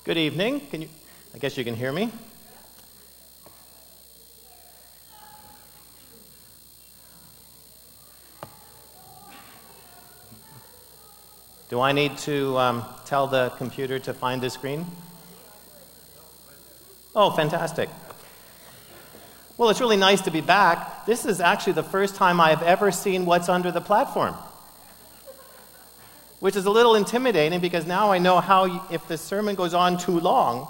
Good evening. I guess you can hear me. Do I need to tell the computer to find the screen? Oh, fantastic. Well, it's really nice to be back. This is actually the first time I've ever seen what's under the platform, which is a little intimidating because now I know how, if the sermon goes on too long,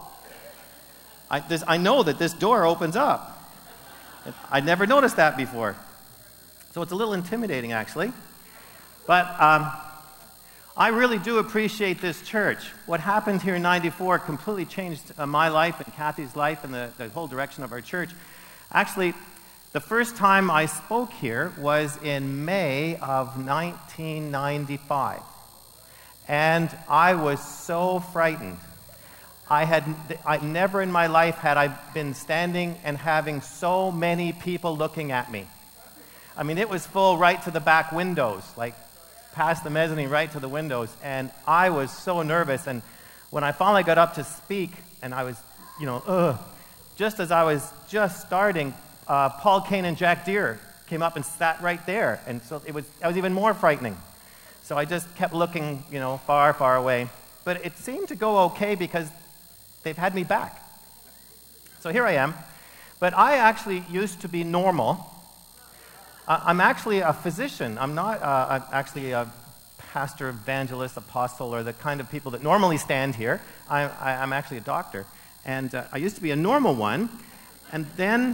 I know that this door opens up. I never noticed that before. So it's a little intimidating, actually. But I really do appreciate this church. What happened here in 94 completely changed my life and Kathy's life and the whole direction of our church. Actually, the first time I spoke here was in May of 1995. And I was so frightened. I never in my life had I been standing and having so many people looking at me. I mean, it was full right to the back windows, like past the mezzanine, right to the windows. And I was so nervous. And when I finally got up to speak, and I was, just as I was just starting, Paul Kane and Jack Deere came up and sat right there. And so that was even more frightening. So I just kept looking, far, far away. But it seemed to go okay because they've had me back. So here I am. But I actually used to be normal. I'm actually a physician. I'm not actually a pastor, evangelist, apostle, or the kind of people that normally stand here. I'm actually a doctor. And I used to be a normal one. And then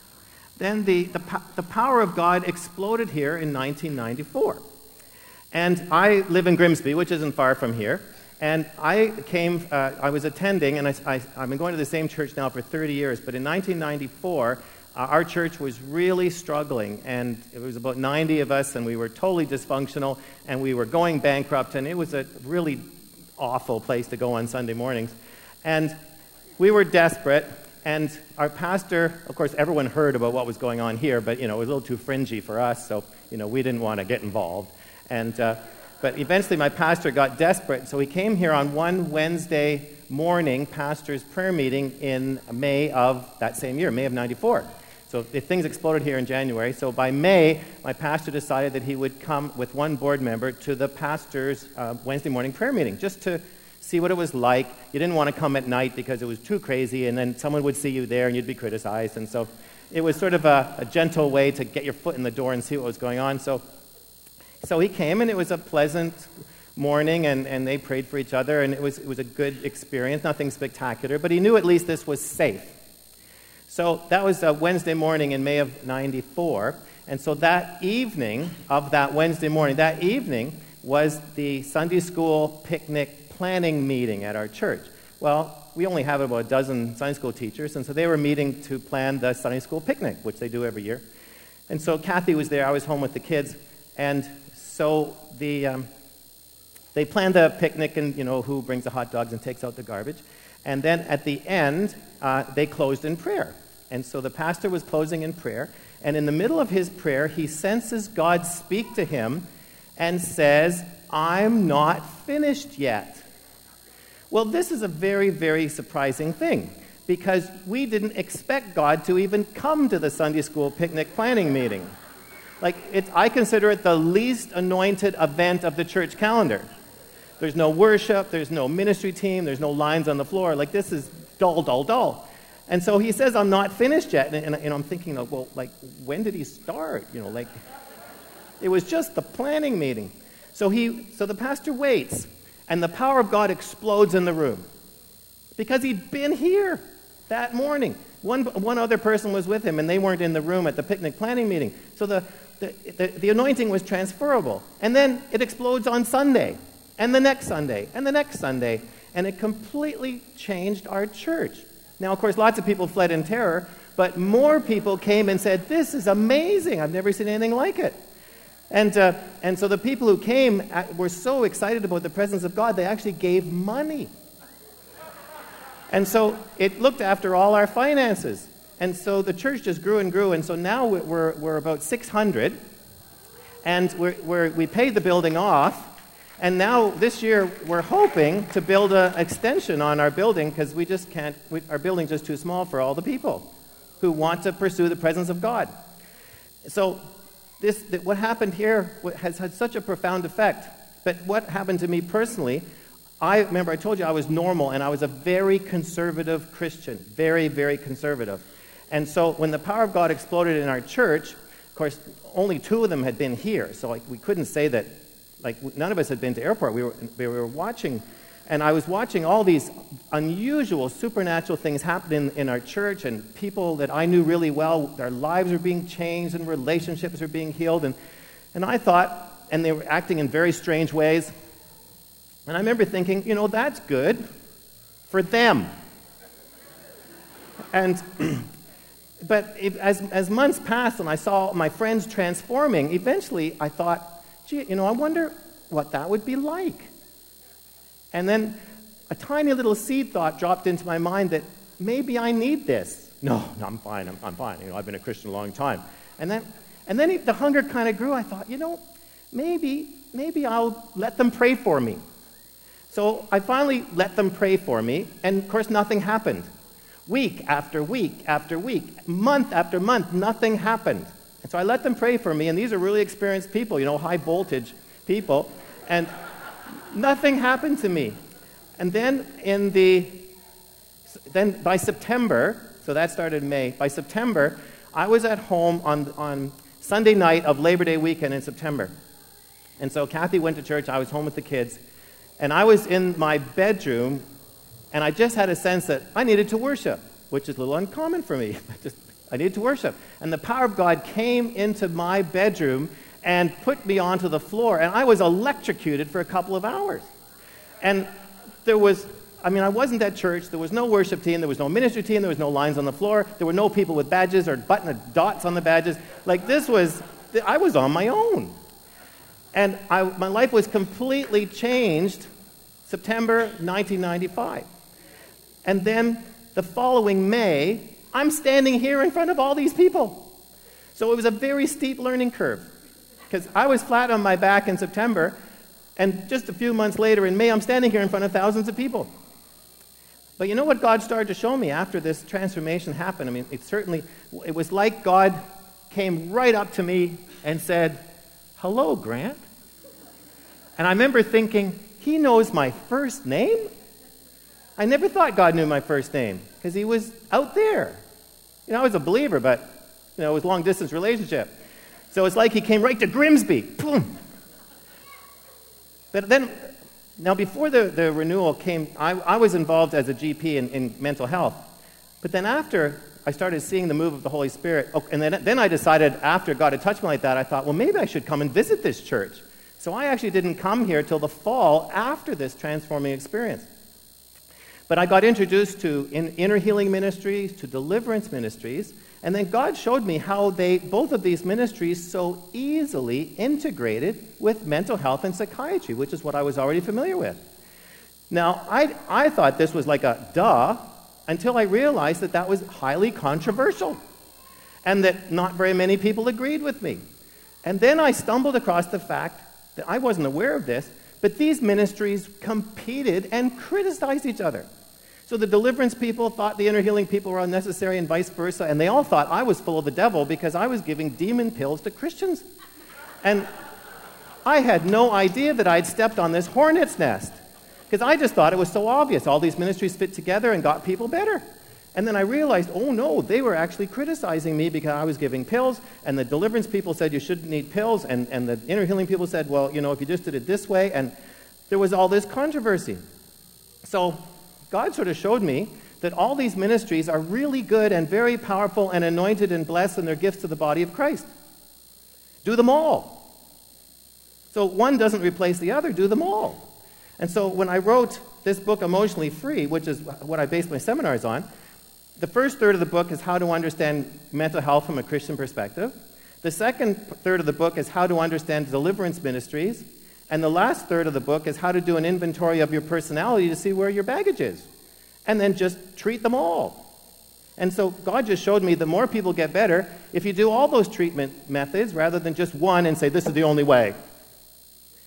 the power of God exploded here in 1994. And I live in Grimsby, which isn't far from here. And I was attending, and I've been going to the same church now for 30 years, but in 1994, our church was really struggling, and it was about 90 of us, and we were totally dysfunctional, and we were going bankrupt, and it was a really awful place to go on Sunday mornings. And we were desperate, and our pastor, of course, everyone heard about what was going on here, but, it was a little too fringy for us, so, we didn't want to get involved. But eventually my pastor got desperate, so he came here on one Wednesday morning pastor's prayer meeting in May of that same year, May of 94. So things exploded here in January. So by May, my pastor decided that he would come with one board member to the pastor's Wednesday morning prayer meeting, just to see what it was like. You didn't want to come at night because it was too crazy, and then someone would see you there and you'd be criticized. And so it was sort of a gentle way to get your foot in the door and see what was going on. So he came, and it was a pleasant morning, and they prayed for each other, and it was a good experience, nothing spectacular, but he knew at least this was safe. So that was a Wednesday morning in May of 94, and so that evening of that Wednesday morning, that evening was the Sunday school picnic planning meeting at our church. Well, we only have about a dozen Sunday school teachers, and so they were meeting to plan the Sunday school picnic, which they do every year. And so Kathy was there, I was home with the kids, and so they planned the picnic and, who brings the hot dogs and takes out the garbage. And then at the end, they closed in prayer. And so the pastor was closing in prayer. And in the middle of his prayer, he senses God speak to him and says, "I'm not finished yet." Well, this is a very, very surprising thing, because we didn't expect God to even come to the Sunday school picnic planning meeting. I consider it the least anointed event of the church calendar. There's no worship, there's no ministry team, there's no lines on the floor. This is dull, dull, dull. And so he says, "I'm not finished yet." And I'm thinking, when did he start? It was just the planning meeting. So the pastor waits, and the power of God explodes in the room, because he'd been here that morning. One other person was with him, and they weren't in the room at the picnic planning meeting. So the anointing was transferable. And then it explodes on Sunday, and the next Sunday, and the next Sunday, and it completely changed our church. Now, of course, lots of people fled in terror, but more people came and said, "This is amazing. I've never seen anything like it." And so the people who came were so excited about the presence of God, they actually gave money. And so it looked after all our finances. And so the church just grew and grew. And so now we're about 600. And we paid the building off. And now, this year, we're hoping to build an extension on our building because we just can't, our building's just too small for all the people who want to pursue the presence of God. So, what happened here has had such a profound effect. But what happened to me personally, I remember I told you I was normal and I was a very conservative Christian. Very, very conservative. And so when the power of God exploded in our church, of course, only 2 of them had been here. So we couldn't say that, none of us had been to airport. We were watching, and I was watching all these unusual supernatural things happening in our church, and people that I knew really well, their lives were being changed and relationships were being healed. And I thought, and they were acting in very strange ways. And I remember thinking, that's good for them. And but as months passed and I saw my friends transforming, eventually I thought, gee, I wonder what that would be like. And then a tiny little seed thought dropped into my mind that maybe I need this. No, I'm fine. I'm fine. I've been a Christian a long time. And then the hunger kind of grew. I thought, maybe I'll let them pray for me. So I finally let them pray for me, and of course nothing happened. Week after week after week, month after month, nothing happened. And so I let them pray for me, and these are really experienced people, high voltage people, and nothing happened to me. And then by September, so that started in May, by September, I was at home on Sunday night of Labor Day weekend in September. And so Kathy went to church, I was home with the kids, and I was in my bedroom, and I just had a sense that I needed to worship, which is a little uncommon for me. I needed to worship. And the power of God came into my bedroom and put me onto the floor, and I was electrocuted for a couple of hours. And I wasn't at church, there was no worship team, there was no ministry team, there was no lines on the floor, there were no people with badges or dots on the badges. I was on my own. And my life was completely changed September 1995. And then the following May, I'm standing here in front of all these people. So it was a very steep learning curve. Because I was flat on my back in September, and just a few months later in May, I'm standing here in front of thousands of people. But you know what God started to show me after this transformation happened? It was like God came right up to me and said, "Hello, Grant." And I remember thinking, he knows my first name? I never thought God knew my first name, because he was out there. I was a believer, but, it was a long-distance relationship. So it's like he came right to Grimsby. Boom. But then, now before the renewal came, I was involved as a GP in mental health. But then after I started seeing the move of the Holy Spirit, and then I decided, after God had touched me like that, I thought, well, maybe I should come and visit this church. So I actually didn't come here till the fall after this transforming experience. But I got introduced to inner healing ministries, to deliverance ministries, and then God showed me how both of these ministries so easily integrated with mental health and psychiatry, which is what I was already familiar with. Now, I thought this was like a duh, until I realized that was highly controversial, and that not very many people agreed with me. And then I stumbled across the fact that I wasn't aware of this, but these ministries competed and criticized each other. So the deliverance people thought the inner healing people were unnecessary, and vice versa, and they all thought I was full of the devil because I was giving demon pills to Christians. And I had no idea that I'd stepped on this hornet's nest, because I just thought it was so obvious. All these ministries fit together and got people better. And then I realized, oh no, they were actually criticizing me because I was giving pills, and the deliverance people said you shouldn't need pills, and the inner healing people said, well, if you just did it this way, and there was all this controversy. So God sort of showed me that all these ministries are really good and very powerful and anointed and blessed, and they're gifts to the body of Christ. Do them all. So one doesn't replace the other, do them all. And so when I wrote this book, Emotionally Free, which is what I based my seminars on, the first third of the book is how to understand mental health from a Christian perspective. The second third of the book is how to understand deliverance ministries. And the last third of the book is how to do an inventory of your personality to see where your baggage is. And then just treat them all. And so God just showed me the more people get better if you do all those treatment methods rather than just one and say, this is the only way.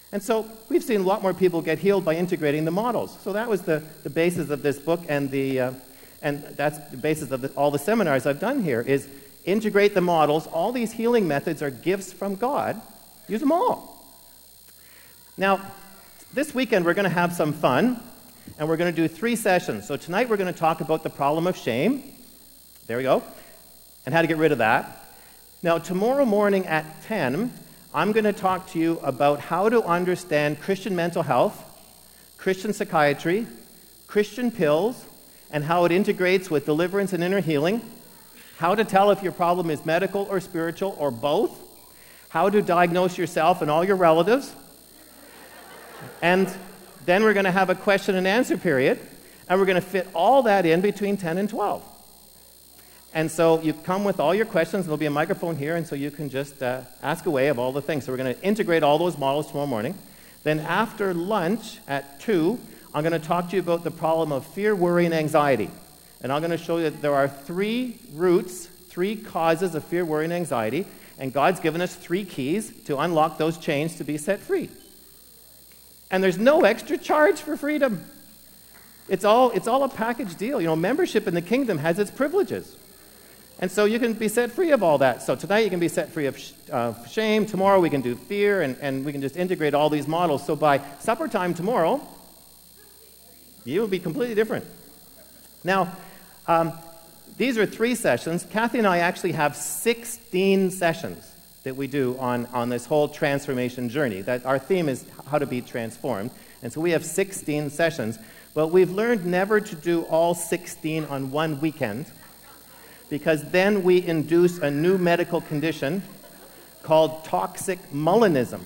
And so we've seen a lot more people get healed by integrating the models. So that was the basis of this book, and that's the basis of all the seminars I've done here, is integrate the models. All these healing methods are gifts from God. Use them all. Now, this weekend we're going to have some fun, and we're going to do 3 sessions. So tonight we're going to talk about the problem of shame. There we go. And how to get rid of that. Now, tomorrow morning at 10, I'm going to talk to you about how to understand Christian mental health, Christian psychiatry, Christian pills, and how it integrates with deliverance and inner healing, how to tell if your problem is medical or spiritual or both, how to diagnose yourself and all your relatives, and then we're going to have a question and answer period, and we're going to fit all that in between 10 and 12. And so you come with all your questions, there'll be a microphone here, and so you can just ask away of all the things. So we're going to integrate all those models tomorrow morning. Then after lunch at 2, I'm going to talk to you about the problem of fear, worry, and anxiety. And I'm going to show you that there are 3 roots, 3 causes of fear, worry, and anxiety, and God's given us 3 keys to unlock those chains to be set free. And there's no extra charge for freedom. It's all a package deal. You know, membership in the kingdom has its privileges. And so you can be set free of all that. So tonight you can be set free of shame. Tomorrow we can do fear, and we can just integrate all these models. So by supper time tomorrow, you will be completely different. Now, these are 3 sessions. Kathy and I actually have 16 sessions that we do on this whole transformation journey. That our theme is how to be transformed. And so we have 16 sessions. But we've learned never to do all 16 on one weekend, because then we induce a new medical condition called toxic Molinism.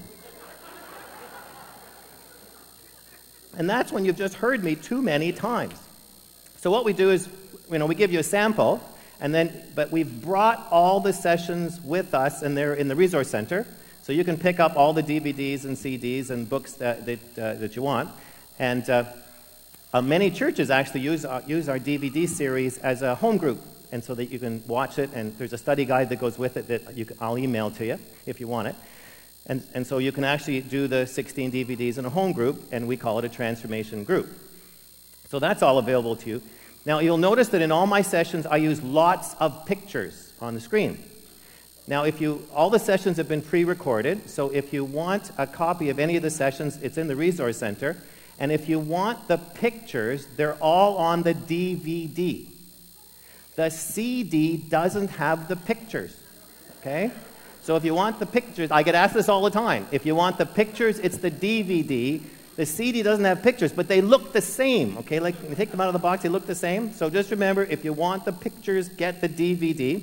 And that's when you've just heard me too many times. So what we do is, we give you a sample, but we've brought all the sessions with us, and they're in the resource center, so you can pick up all the DVDs and CDs and books that you want. And many churches actually use our DVD series as a home group, and so that you can watch it, and there's a study guide that goes with it that I'll email to you if you want it. And so you can actually do the 16 DVDs in a home group, and we call it a transformation group. So that's all available to you. Now, you'll notice that in all my sessions, I use lots of pictures on the screen. Now, all the sessions have been pre-recorded, so if you want a copy of any of the sessions, it's in the resource center. And if you want the pictures, they're all on the DVD. The CD doesn't have the pictures, okay? So if you want the pictures, I get asked this all the time. If you want the pictures, it's the DVD. The CD doesn't have pictures, but they look the same, okay? Like, when you take them out of the box, they look the same. So just remember, if you want the pictures, get the DVD.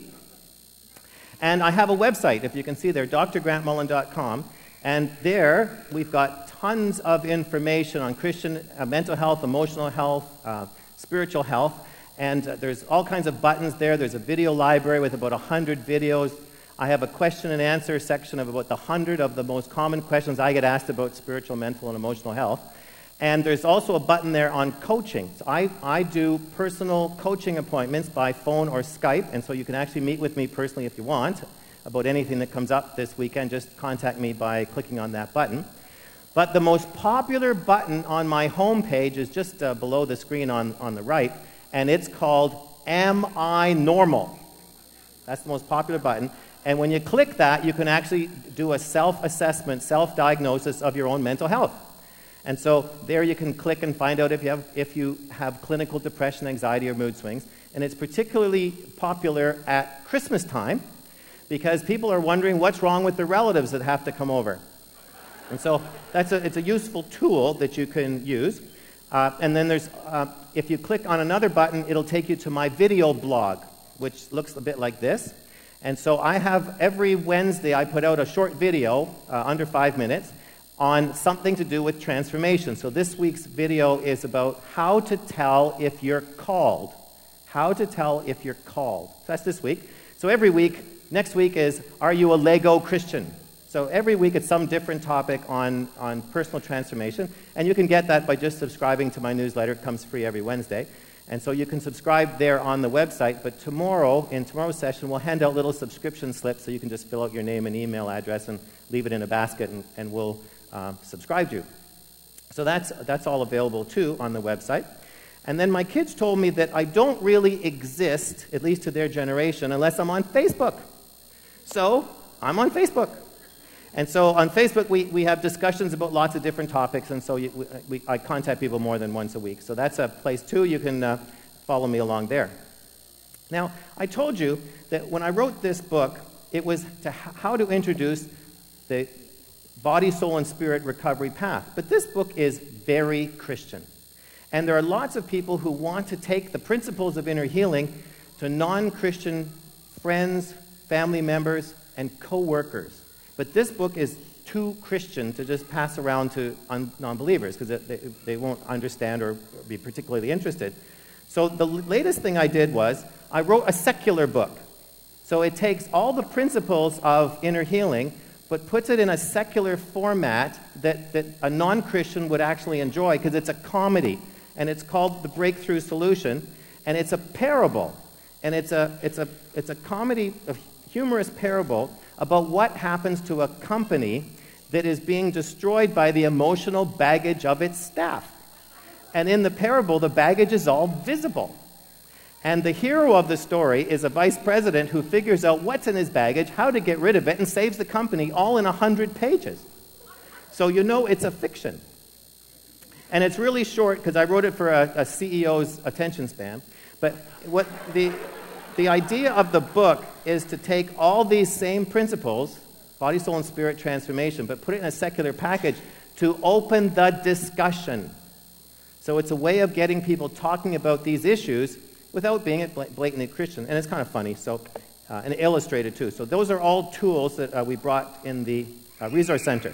And I have a website, if you can see there, drgrantmullen.com. And there, we've got tons of information on Christian mental health, emotional health, spiritual health. And there's all kinds of buttons there. There's a video library with about 100 videos. I have a question and answer section of about 100 of the most common questions I get asked about spiritual, mental, and emotional health. And there's also a button there on coaching. So I do personal coaching appointments by phone or Skype, and so you can actually meet with me personally if you want about anything that comes up this weekend. Just contact me by clicking on that button. But the most popular button on my homepage is just below the screen on the right, and it's called Am I Normal? That's the most popular button. And when you click that, you can actually do a self-assessment, self-diagnosis of your own mental health. And so there you can click and find out if you have clinical depression, anxiety, or mood swings. And it's particularly popular at Christmas time because people are wondering what's wrong with their relatives that have to come over. And so it's a useful tool that you can use. And then if you click on another button, it'll take you to my video blog, which looks a bit like this. And so I have every Wednesday, I put out a short video, under 5 minutes, on something to do with transformation. So this week's video is about how to tell if you're called. How to tell if you're called. So that's this week. So every week, next week is, are you a Lego Christian? So every week it's some different topic on personal transformation. And you can get that by just subscribing to my newsletter. It comes free every Wednesday. And so you can subscribe there on the website, but in tomorrow's session, we'll hand out little subscription slips so you can just fill out your name and email address and leave it in a basket, and we'll subscribe to. So that's all available too on the website. And then my kids told me that I don't really exist, at least to their generation, unless I'm on Facebook. So I'm on Facebook. And so on Facebook, we have discussions about lots of different topics, and so I contact people more than once a week. So that's a place, too. You can follow me along there. Now, I told you that when I wrote this book, it was how to introduce the body, soul, and spirit recovery path. But this book is very Christian. And there are lots of people who want to take the principles of inner healing to non-Christian friends, family members, and co-workers. But this book is too Christian to just pass around to non-believers because they won't understand or be particularly interested. So the latest thing I did was I wrote a secular book. So it takes all the principles of inner healing but puts it in a secular format that a non-Christian would actually enjoy because it's a comedy. And it's called The Breakthrough Solution. And it's a parable. And it's a comedy, a humorous parable about what happens to a company that is being destroyed by the emotional baggage of its staff. And in the parable, the baggage is all visible. And the hero of the story is a vice president who figures out what's in his baggage, how to get rid of it, and saves the company all in 100 pages. So you know it's a fiction. And it's really short because I wrote it for a CEO's attention span. But what the idea of the book is to take all these same principles, body, soul, and spirit transformation, but put it in a secular package to open the discussion. So it's a way of getting people talking about these issues without being blatantly Christian. And it's kind of funny, and illustrated too. So those are all tools that we brought in the Resource Center.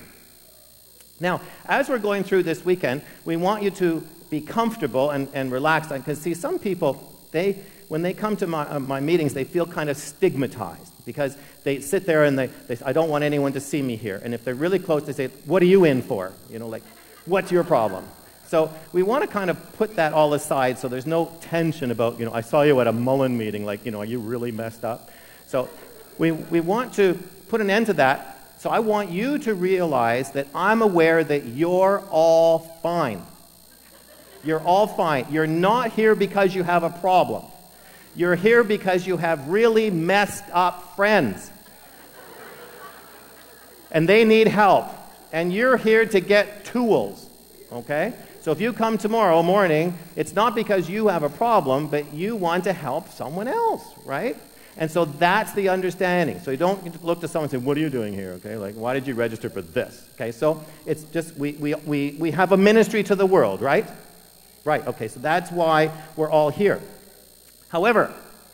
Now, as we're going through this weekend, we want you to be comfortable and relaxed. Because, see, some people, when they come to my meetings, they feel kind of stigmatized because they sit there and they say, I don't want anyone to see me here. And if they're really close, they say, what are you in for? You know, like, what's your problem? So we want to kind of put that all aside so there's no tension about, I saw you at a Mullen meeting, like, are you really messed up? So we want to put an end to that. So I want you to realize that I'm aware that you're all fine. You're all fine. You're not here because you have a problem. You're here because you have really messed up friends. And they need help. And you're here to get tools. Okay? So if you come tomorrow morning, it's not because you have a problem, but you want to help someone else, right? And so that's the understanding. So you don't look to someone and say, what are you doing here? Okay, like, why did you register for this? Okay, so it's just, we have a ministry to the world, right? Right, okay, so that's why we're all here. However,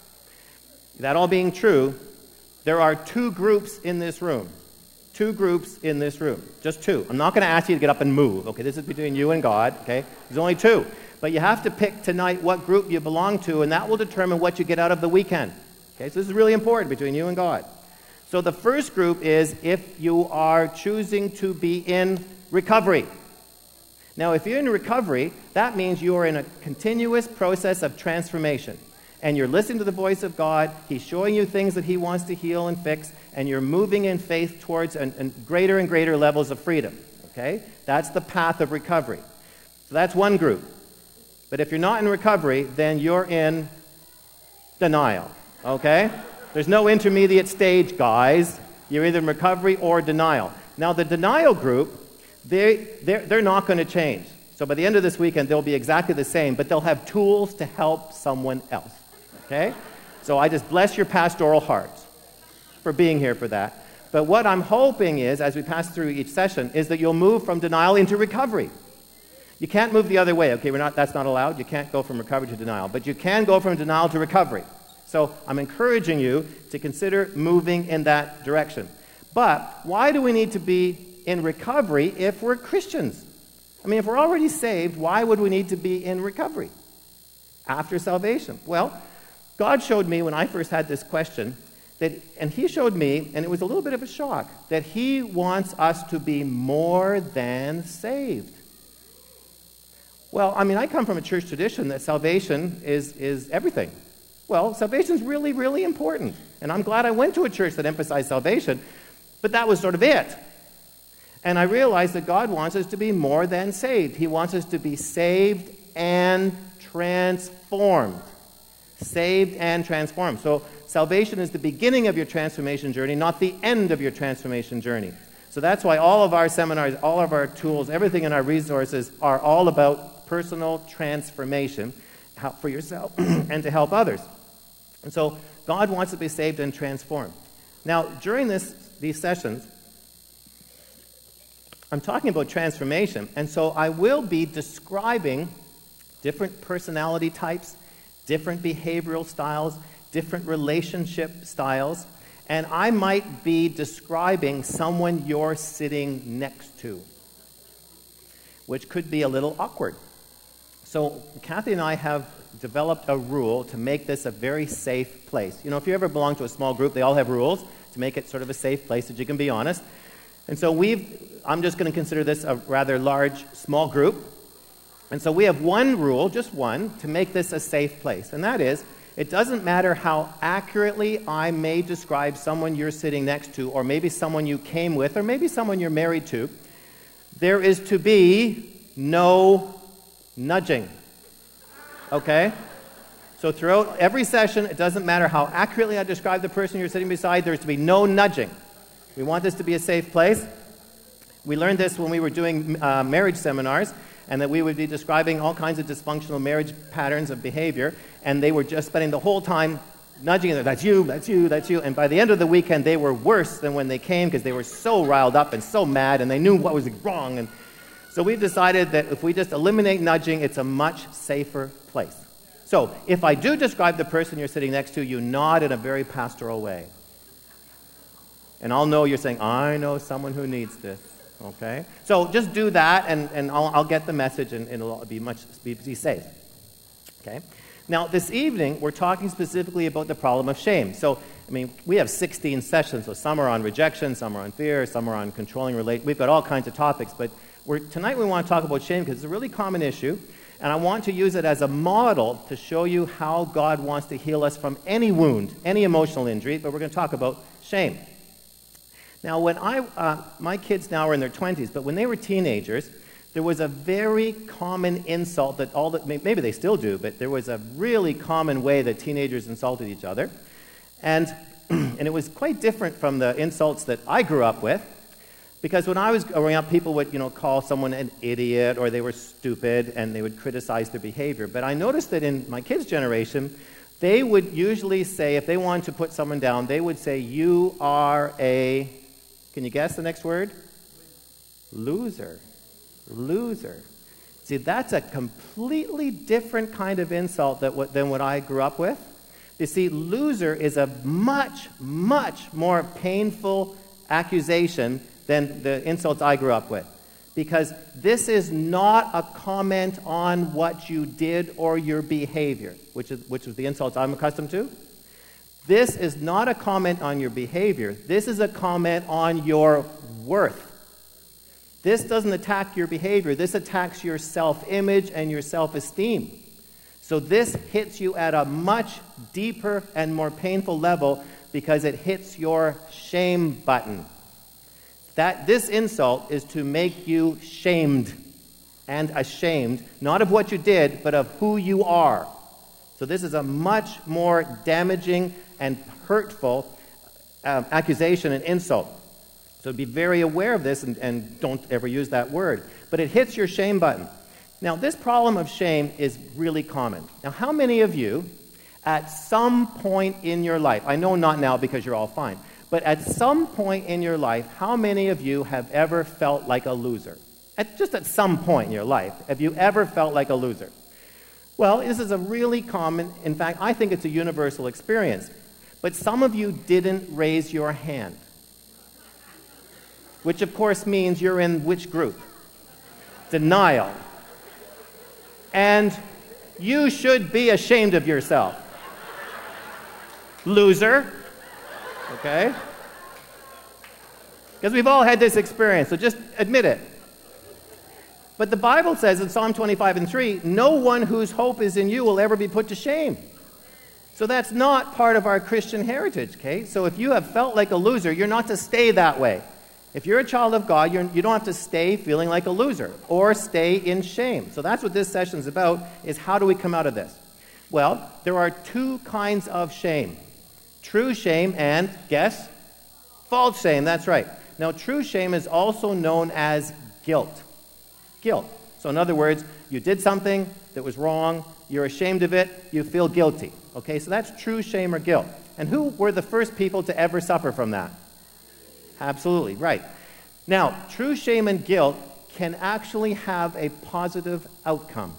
that all being true, there are two groups in this room. Two groups in this room. Just two. I'm not going to ask you to get up and move. Okay, this is between you and God, okay? There's only two. But you have to pick tonight what group you belong to, and that will determine what you get out of the weekend. Okay, so this is really important between you and God. So the first group is if you are choosing to be in recovery. Now, if you're in recovery, that means you are in a continuous process of transformation. And you're listening to the voice of God. He's showing you things that He wants to heal and fix. And you're moving in faith towards greater and greater levels of freedom. Okay? That's the path of recovery. So that's one group. But if you're not in recovery, then you're in denial. Okay? There's no intermediate stage, guys. You're either in recovery or denial. Now, the denial group, they're not going to change. So by the end of this weekend, they'll be exactly the same, but they'll have tools to help someone else. Okay? So I just bless your pastoral hearts for being here for that. But what I'm hoping is, as we pass through each session, is that you'll move from denial into recovery. You can't move the other way. Okay, that's not allowed. You can't go from recovery to denial. But you can go from denial to recovery. So I'm encouraging you to consider moving in that direction. But why do we need to be in recovery if we're Christians? I mean, if we're already saved, why would we need to be in recovery after salvation? Well, God showed me when I first had this question, and He showed me, and it was a little bit of a shock, that He wants us to be more than saved. Well, I mean, I come from a church tradition that salvation is everything. Well, salvation is really, really important. And I'm glad I went to a church that emphasized salvation, but that was sort of it. And I realized that God wants us to be more than saved. He wants us to be saved and transformed. Saved and transformed. So salvation is the beginning of your transformation journey, not the end of your transformation journey. So that's why all of our seminars, all of our tools, everything in our resources are all about personal transformation for yourself and to help others. And so God wants to be saved and transformed. Now, during these sessions, I'm talking about transformation, and so I will be describing different personality types, different behavioral styles, different relationship styles, and I might be describing someone you're sitting next to, which could be a little awkward. So Kathy and I have developed a rule to make this a very safe place. You know, if you ever belong to a small group, they all have rules to make it sort of a safe place that you can be honest. And so I'm just going to consider this a rather large, small group. And so we have one rule, just one, to make this a safe place. And that is, it doesn't matter how accurately I may describe someone you're sitting next to, or maybe someone you came with, or maybe someone you're married to, there is to be no nudging. Okay? So throughout every session, it doesn't matter how accurately I describe the person you're sitting beside, there's to be no nudging. We want this to be a safe place. We learned this when we were doing marriage seminars, and that we would be describing all kinds of dysfunctional marriage patterns of behavior, and they were just spending the whole time nudging it. That's you, that's you, that's you. And by the end of the weekend, they were worse than when they came because they were so riled up and so mad, and they knew what was wrong. And so we've decided that if we just eliminate nudging, it's a much safer place. So if I do describe the person you're sitting next to, you nod in a very pastoral way. And I'll know you're saying, I know someone who needs this. Okay? So just do that, and I'll get the message, and it'll be safe. Okay? Now, this evening, we're talking specifically about the problem of shame. So, I mean, we have 16 sessions, so some are on rejection, some are on fear, some are on controlling relate. We've got all kinds of topics, but tonight we want to talk about shame because it's a really common issue, and I want to use it as a model to show you how God wants to heal us from any wound, any emotional injury, but we're going to talk about shame. Now, when my kids now are in their 20s, but when they were teenagers, there was a very common insult that maybe they still do, but there was a really common way that teenagers insulted each other. And it was quite different from the insults that I grew up with, because when I was growing up, people would, call someone an idiot, or they were stupid, and they would criticize their behavior. But I noticed that in my kids' generation, they would usually say, if they wanted to put someone down, they would say, you are a... Can you guess the next word? Loser. Loser. See, that's a completely different kind of insult than what I grew up with. You see, loser is a much, much more painful accusation than the insults I grew up with. Because this is not a comment on what you did or your behavior, which is the insults I'm accustomed to. This is not a comment on your behavior. This is a comment on your worth. This doesn't attack your behavior. This attacks your self-image and your self-esteem. So this hits you at a much deeper and more painful level because it hits your shame button. This insult is to make you shamed and ashamed, not of what you did, but of who you are. So this is a much more damaging and hurtful accusation and insult. So be very aware of this and don't ever use that word. But it hits your shame button. Now, this problem of shame is really common. Now, how many of you, at some point in your life, I know not now because you're all fine, but at some point in your life, how many of you have ever felt like a loser? Just at some point in your life, have you ever felt like a loser? Well, this is a really common, in fact, I think it's a universal experience. But some of you didn't raise your hand, which of course means you're in which group? Denial. And you should be ashamed of yourself. Loser. Okay? Because we've all had this experience, so just admit it. But the Bible says in Psalm 25:3, no one whose hope is in you will ever be put to shame. So that's not part of our Christian heritage, okay? So if you have felt like a loser, you're not to stay that way. If you're a child of God, you don't have to stay feeling like a loser or stay in shame. So that's what this session is about, is how do we come out of this? Well, there are two kinds of shame. True shame and, guess? False shame, that's right. Now, true shame is also known as guilt. Guilt. So in other words, you did something that was wrong, you're ashamed of it, you feel guilty. Okay, so that's true shame or guilt. And who were the first people to ever suffer from that? Absolutely, right. Now, true shame and guilt can actually have a positive outcome.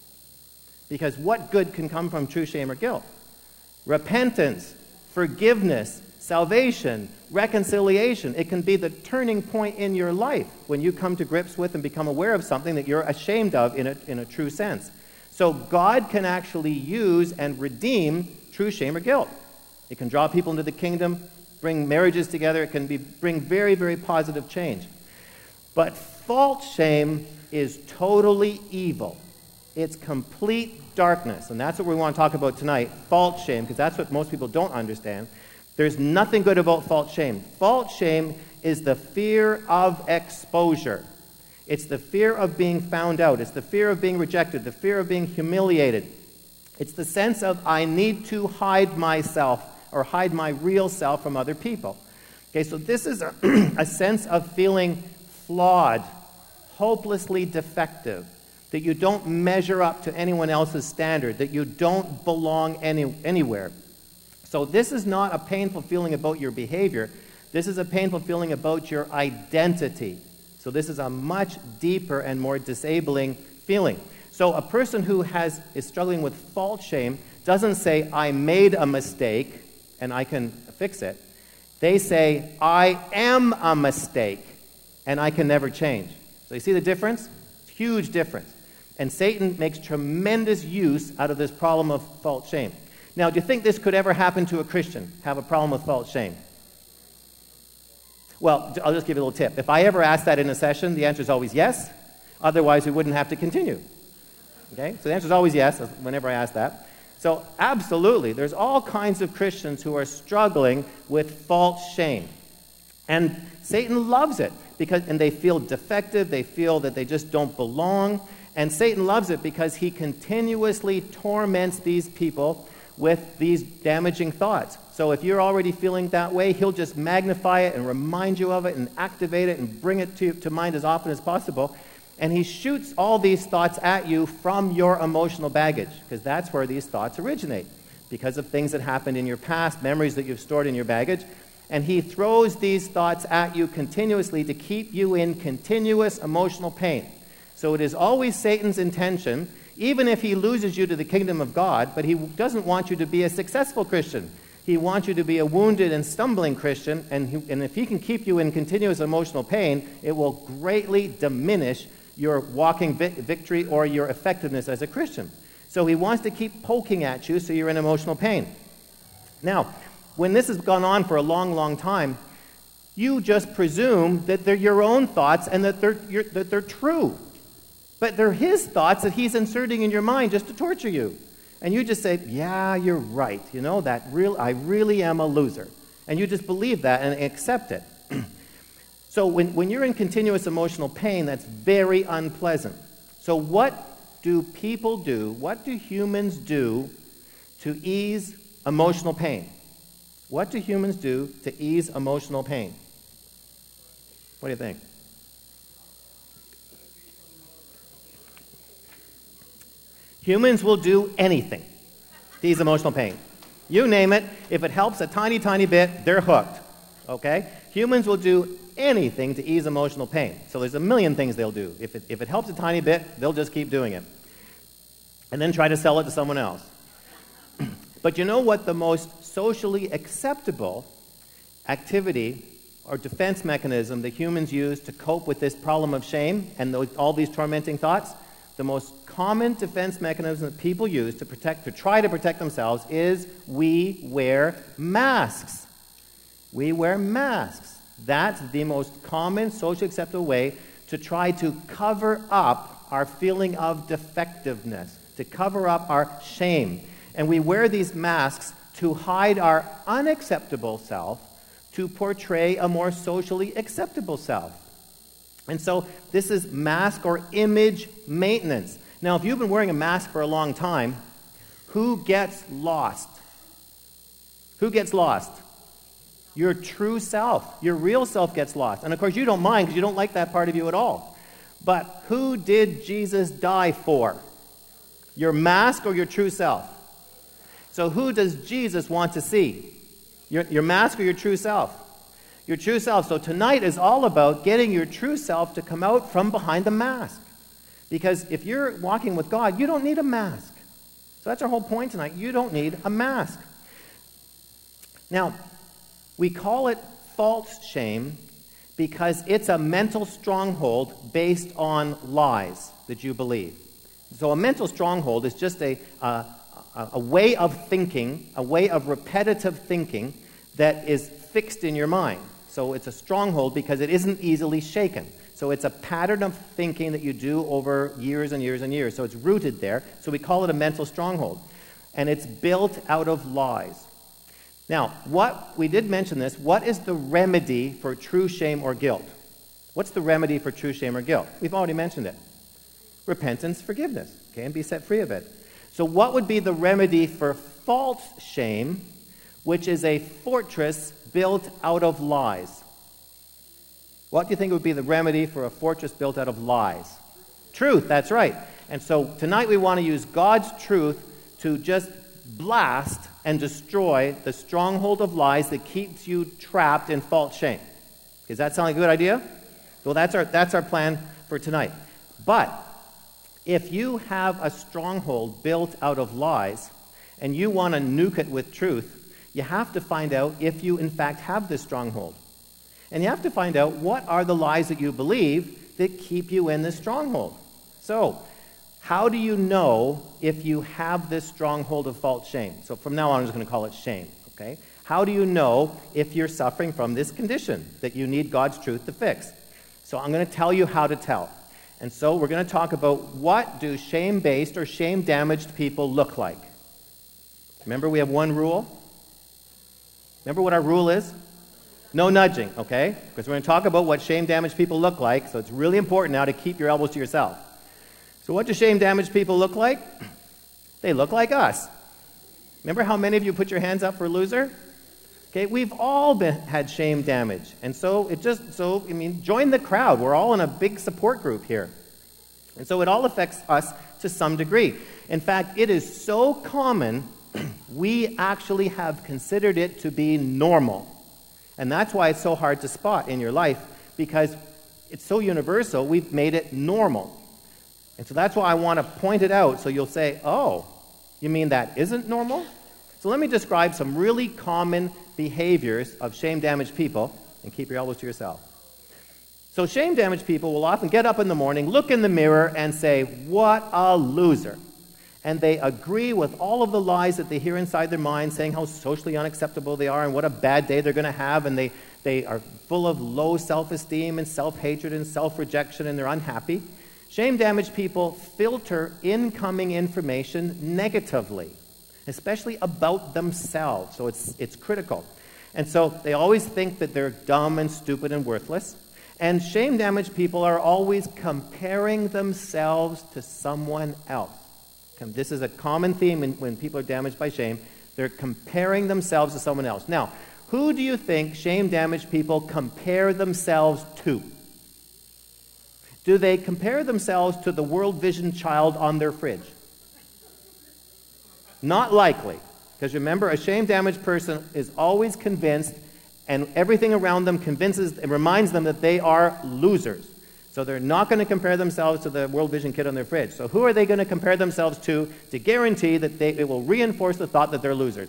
Because what good can come from true shame or guilt? Repentance, forgiveness, salvation, reconciliation. It can be the turning point in your life when you come to grips with and become aware of something that you're ashamed of in a true sense. So God can actually use and redeem true shame or guilt. It can draw people into the kingdom, bring marriages together. It can bring very, very positive change. But false shame is totally evil. It's complete darkness. And that's what we want to talk about tonight, false shame, because that's what most people don't understand. There's nothing good about false shame. False shame is the fear of exposure. It's the fear of being found out. It's the fear of being rejected, the fear of being humiliated. It's the sense of I need to hide myself or hide my real self from other people. Okay, so this is a sense of feeling flawed, hopelessly defective, that you don't measure up to anyone else's standard, that you don't belong anywhere. So this is not a painful feeling about your behavior. This is a painful feeling about your identity. So this is a much deeper and more disabling feeling. So a person who is struggling with false shame doesn't say, I made a mistake and I can fix it. They say, I am a mistake and I can never change. So you see the difference? It's a huge difference. And Satan makes tremendous use out of this problem of false shame. Now, do you think this could ever happen to a Christian, have a problem with false shame? Well, I'll just give you a little tip. If I ever ask that in a session, the answer is always yes. Otherwise, we wouldn't have to continue. Okay? So the answer is always yes whenever I ask that. So absolutely, there's all kinds of Christians who are struggling with false shame. And Satan loves it, and they feel defective, they feel that they just don't belong. And Satan loves it because he continuously torments these people with these damaging thoughts. So if you're already feeling that way, he'll just magnify it and remind you of it and activate it and bring it to mind as often as possible. And he shoots all these thoughts at you from your emotional baggage, because that's where these thoughts originate, because of things that happened in your past, memories that you've stored in your baggage. And he throws these thoughts at you continuously to keep you in continuous emotional pain. So it is always Satan's intention, even if he loses you to the kingdom of God, but he doesn't want you to be a successful Christian. He wants you to be a wounded and stumbling Christian, and if he can keep you in continuous emotional pain, it will greatly diminish your walking victory or your effectiveness as a Christian. So he wants to keep poking at you so you're in emotional pain. Now, when this has gone on for a long, long time, you just presume that they're your own thoughts and that they're true. But they're his thoughts that he's inserting in your mind just to torture you. And you just say, yeah, you're right. You know, I really am a loser. And you just believe that and accept it. So when you're in continuous emotional pain, that's very unpleasant. So what do people do, what do humans do to ease emotional pain? What do humans do to ease emotional pain? What do you think? Humans will do anything to ease emotional pain. You name it. If it helps a tiny, tiny bit, they're hooked. Okay? Humans will do anything to ease emotional pain. So there's a million things they'll do. If it helps a tiny bit, they'll just keep doing it. And then try to sell it to someone else. But you know what the most socially acceptable activity or defense mechanism that humans use to cope with this problem of shame and all these tormenting thoughts? The most common defense mechanism that people use to try to protect themselves is we wear masks. We wear masks. That's the most common socially acceptable way to try to cover up our feeling of defectiveness, to cover up our shame. And we wear these masks to hide our unacceptable self, to portray a more socially acceptable self. And so this is mask or image maintenance. Now, if you've been wearing a mask for a long time, who gets lost? Who gets lost? Your true self. Your real self gets lost. And of course, you don't mind because you don't like that part of you at all. But who did Jesus die for? Your mask or your true self? So who does Jesus want to see? Your mask or your true self? Your true self. So tonight is all about getting your true self to come out from behind the mask. Because if you're walking with God, you don't need a mask. So that's our whole point tonight. You don't need a mask. Now, we call it false shame because it's a mental stronghold based on lies that you believe. So a mental stronghold is just a way of thinking, a way of repetitive thinking that is fixed in your mind. So it's a stronghold because it isn't easily shaken. So it's a pattern of thinking that you do over years and years and years. So it's rooted there. So we call it a mental stronghold. And it's built out of lies. Now, we did mention this, what is the remedy for true shame or guilt? What's the remedy for true shame or guilt? We've already mentioned it. Repentance, forgiveness, okay, and be set free of it. So what would be the remedy for false shame, which is a fortress built out of lies? What do you think would be the remedy for a fortress built out of lies? Truth, that's right. And so tonight we want to use God's truth to just blast and destroy the stronghold of lies that keeps you trapped in false shame. Does that sound like a good idea? Well, that's our plan for tonight. But if you have a stronghold built out of lies and you want to nuke it with truth, you have to find out if you in fact have this stronghold. And you have to find out what are the lies that you believe that keep you in this stronghold. So, how do you know if you have this stronghold of false shame? So from now on, I'm just going to call it shame, okay? How do you know if you're suffering from this condition that you need God's truth to fix? So I'm going to tell you how to tell. And so we're going to talk about what do shame-based or shame-damaged people look like. Remember, we have one rule? Remember what our rule is? No nudging, okay? Because we're going to talk about what shame-damaged people look like, so it's really important now to keep your elbows to yourself. So what do shame-damaged people look like? They look like us. Remember how many of you put your hands up for loser? Okay, we've all had shame damage. And so join the crowd. We're all in a big support group here. And so it all affects us to some degree. In fact, it is so common, we actually have considered it to be normal. And that's why it's so hard to spot in your life, because it's so universal, we've made it normal. And so that's why I want to point it out, so you'll say, oh, you mean that isn't normal? So let me describe some really common behaviors of shame-damaged people, and keep your elbows to yourself. So shame-damaged people will often get up in the morning, look in the mirror, and say, what a loser. And they agree with all of the lies that they hear inside their mind, saying how socially unacceptable they are and what a bad day they're going to have, and they are full of low self-esteem and self-hatred and self-rejection, and they're unhappy. Shame-damaged people filter incoming information negatively, especially about themselves, so it's critical. And so they always think that they're dumb and stupid and worthless. And shame-damaged people are always comparing themselves to someone else. This is a common theme when people are damaged by shame. They're comparing themselves to someone else. Now, who do you think shame-damaged people compare themselves to? Do they compare themselves to the World Vision child on their fridge? Not likely. Because remember, a shame-damaged person is always convinced, and everything around them convinces and reminds them that they are losers. So they're not going to compare themselves to the World Vision kid on their fridge. So who are they going to compare themselves to guarantee that it will reinforce the thought that they're losers?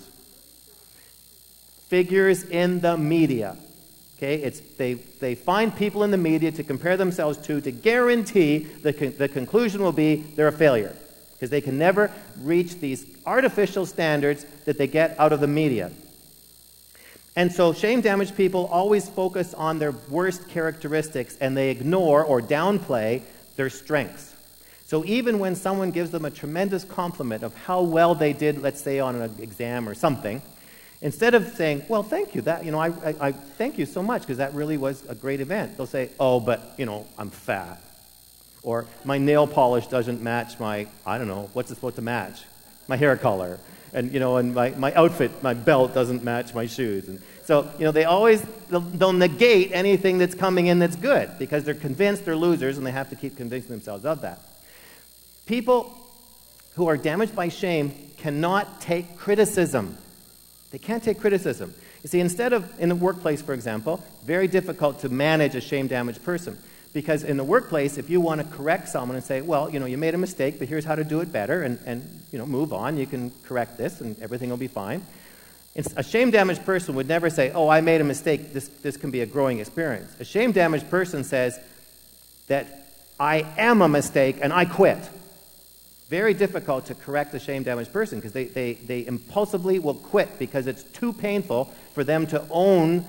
Figures in the media. Okay, they find people in the media to compare themselves to guarantee the conclusion will be they're a failure. Because they can never reach these artificial standards that they get out of the media. And so shame-damaged people always focus on their worst characteristics, and they ignore or downplay their strengths. So even when someone gives them a tremendous compliment of how well they did, let's say on an exam or something, Instead of saying, well, thank you, I thank you so much because that really was a great event, they'll say, oh, but, I'm fat. Or my nail polish doesn't match my, I don't know, what's it supposed to match? My hair color. And, and my outfit, my belt doesn't match my shoes. And so, they'll negate anything that's coming in that's good because they're convinced they're losers and they have to keep convincing themselves of that. People who are damaged by shame cannot take criticism. They can't take criticism. You see, instead of, in the workplace, for example, very difficult to manage a shame-damaged person. Because in the workplace, if you want to correct someone and say, well, you made a mistake, but here's how to do it better, and move on, you can correct this, and everything will be fine. A shame-damaged person would never say, oh, I made a mistake, this can be a growing experience. A shame-damaged person says that I am a mistake, and I quit. Very difficult to correct a shame-damaged person because they impulsively will quit because it's too painful for them to own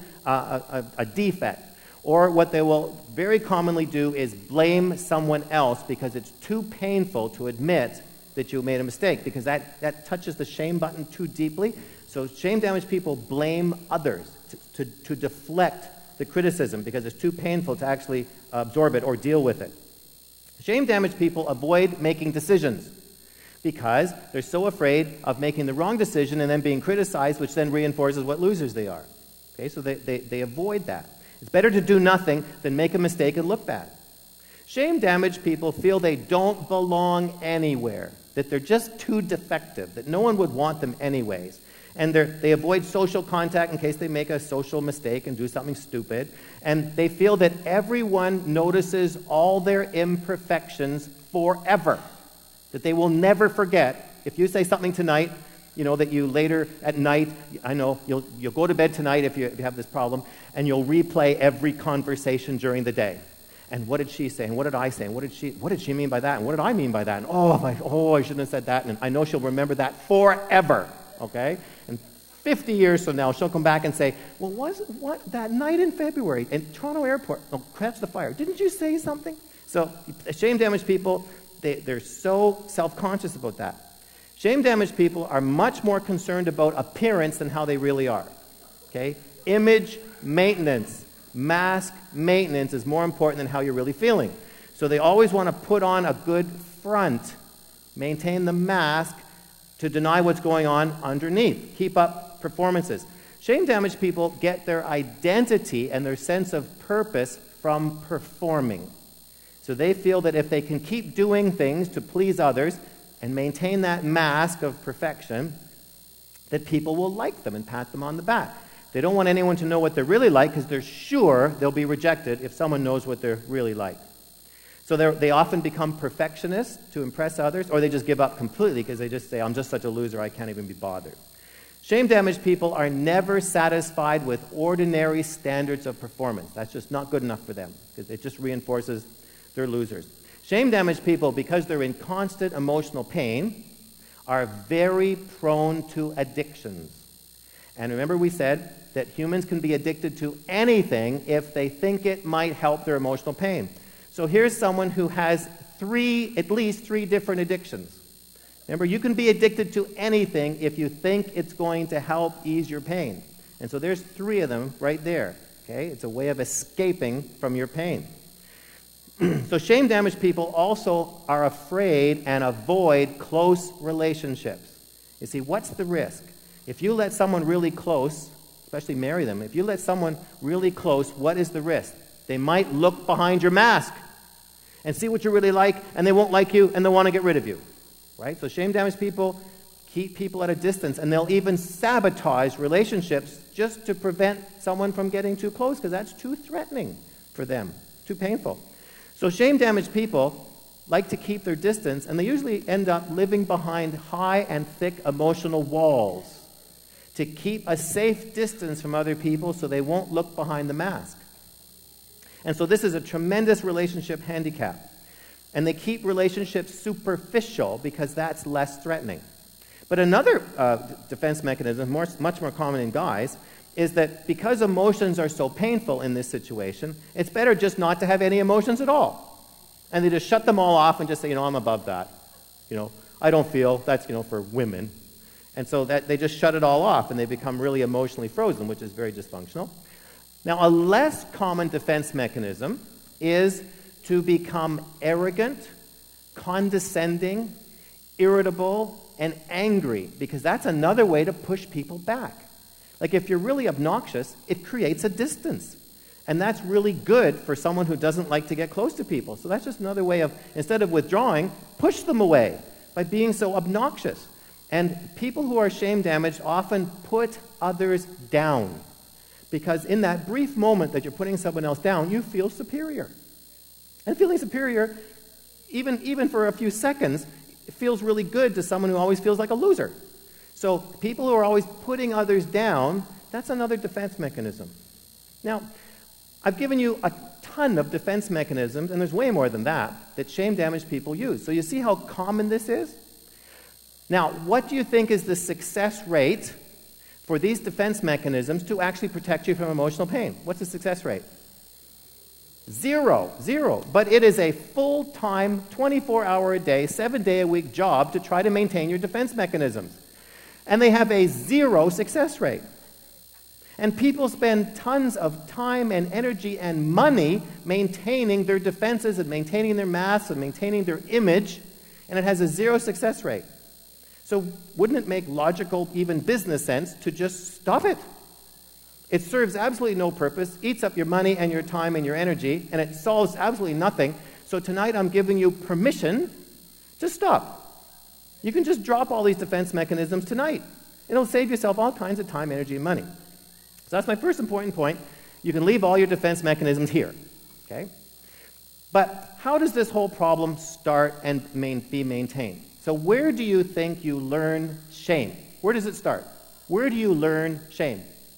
a defect. Or what they will very commonly do is blame someone else because it's too painful to admit that you made a mistake because that touches the shame button too deeply. So shame-damaged people blame others to deflect the criticism because it's too painful to actually absorb it or deal with it. Shame-damaged people avoid making decisions because they're so afraid of making the wrong decision and then being criticized, which then reinforces what losers they are. Okay, so they avoid that. It's better to do nothing than make a mistake and look bad. Shame-damaged people feel they don't belong anywhere, that they're just too defective, that no one would want them anyways. And they avoid social contact in case they make a social mistake and do something stupid. And they feel that everyone notices all their imperfections forever, that they will never forget. If you say something tonight, that you later at night, I know, you'll go to bed tonight if you have this problem, and you'll replay every conversation during the day. And what did she say? And what did I say? And what did she mean by that? And what did I mean by that? And I shouldn't have said that. And I know she'll remember that forever, okay? And 50 years from now, she'll come back and say, well, what that night in February in Toronto Airport, catch the fire, didn't you say something? So shame-damaged people, they're so self-conscious about that. Shame-damaged people are much more concerned about appearance than how they really are. Okay? Image maintenance, mask maintenance is more important than how you're really feeling. So they always want to put on a good front, maintain the mask to deny what's going on underneath, keep up performances. Shame-damaged people get their identity and their sense of purpose from performing. So they feel that if they can keep doing things to please others and maintain that mask of perfection, that people will like them and pat them on the back. They don't want anyone to know what they're really like because they're sure they'll be rejected if someone knows what they're really like. So they often become perfectionists to impress others, or they just give up completely because they just say, I'm just such a loser, I can't even be bothered. Shame-damaged people are never satisfied with ordinary standards of performance. That's just not good enough for them because it just reinforces they're losers. Shame-damaged people, because they're in constant emotional pain, are very prone to addictions. And remember we said that humans can be addicted to anything if they think it might help their emotional pain. So here's someone who has at least three different addictions. Remember, you can be addicted to anything if you think it's going to help ease your pain. And so there's three of them right there. Okay? It's a way of escaping from your pain. So shame-damaged people also are afraid and avoid close relationships. You see, what's the risk? If you let someone really close, especially marry them, if you let someone really close, what is the risk? They might look behind your mask and see what you're really like, and they won't like you, and they'll want to get rid of you. Right? So shame-damaged people keep people at a distance, and they'll even sabotage relationships just to prevent someone from getting too close, because that's too threatening for them, too painful. So shame-damaged people like to keep their distance, and they usually end up living behind high and thick emotional walls to keep a safe distance from other people so they won't look behind the mask. And so this is a tremendous relationship handicap. And they keep relationships superficial because that's less threatening. But another defense mechanism, much more common in guys, is that because emotions are so painful in this situation, it's better just not to have any emotions at all. And they just shut them all off and just say, I'm above that. I don't feel, that's, for women. And so that they just shut it all off and they become really emotionally frozen, which is very dysfunctional. Now, a less common defense mechanism is to become arrogant, condescending, irritable, and angry, because that's another way to push people back. Like if you're really obnoxious, it creates a distance. And that's really good for someone who doesn't like to get close to people. So that's just another way of, instead of withdrawing, push them away by being so obnoxious. And people who are shame damaged often put others down, because in that brief moment that you're putting someone else down, you feel superior. And feeling superior, even for a few seconds, it feels really good to someone who always feels like a loser. So people who are always putting others down, that's another defense mechanism. Now, I've given you a ton of defense mechanisms, and there's way more than that shame-damaged people use. So you see how common this is? Now, what do you think is the success rate for these defense mechanisms to actually protect you from emotional pain? What's the success rate? Zero. But it is a full-time, 24-hour-a-day, 7-day-a-week job to try to maintain your defense mechanisms. And they have a 0 success rate. And people spend tons of time and energy and money maintaining their defenses and maintaining their masks and maintaining their image, and it has a 0 success rate. So wouldn't it make logical, even business sense, to just stop it? It serves absolutely no purpose, eats up your money and your time and your energy, and it solves absolutely nothing. So tonight I'm giving you permission to stop. You can just drop all these defense mechanisms tonight. It'll save yourself all kinds of time, energy, and money. So that's my first important point. You can leave all your defense mechanisms here. Okay? But how does this whole problem start and be maintained? So where do you think you learn shame? Where does it start? Where do you learn shame?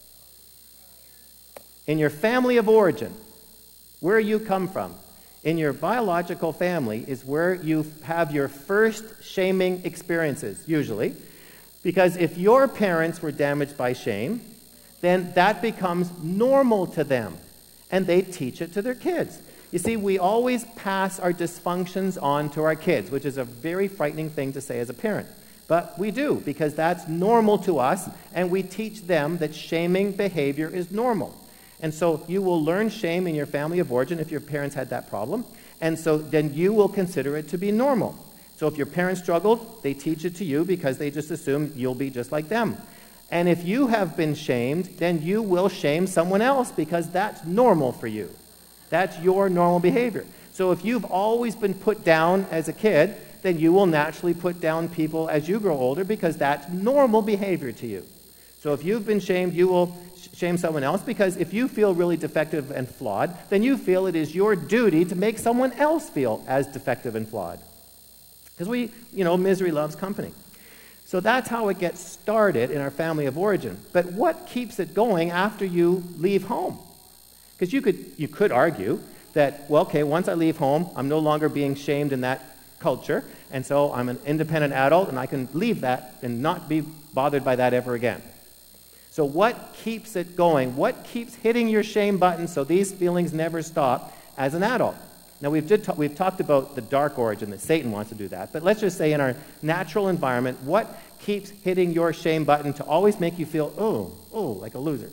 In your family of origin, where you come from. In your biological family is where you have your first shaming experiences, usually. Because if your parents were damaged by shame, then that becomes normal to them, and they teach it to their kids. You see, we always pass our dysfunctions on to our kids, which is a very frightening thing to say as a parent. But we do, because that's normal to us, and we teach them that shaming behavior is normal. And so you will learn shame in your family of origin if your parents had that problem, and so then you will consider it to be normal. So if your parents struggled, they teach it to you because they just assume you'll be just like them. And if you have been shamed, then you will shame someone else because that's normal for you. That's your normal behavior. So if you've always been put down as a kid, then you will naturally put down people as you grow older because that's normal behavior to you. So if you've been shamed, you will shame someone else because if you feel really defective and flawed, then you feel it is your duty to make someone else feel as defective and flawed. Because misery loves company. So that's how it gets started in our family of origin. But what keeps it going after you leave home? Because you could argue that, well, okay, once I leave home, I'm no longer being shamed in that culture, and so I'm an independent adult, and I can leave that and not be bothered by that ever again. So what keeps it going? What keeps hitting your shame button so these feelings never stop as an adult? Now, we've talked about the dark origin, that Satan wants to do that, but let's just say in our natural environment, what keeps hitting your shame button to always make you feel, like a loser?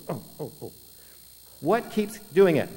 What keeps doing it?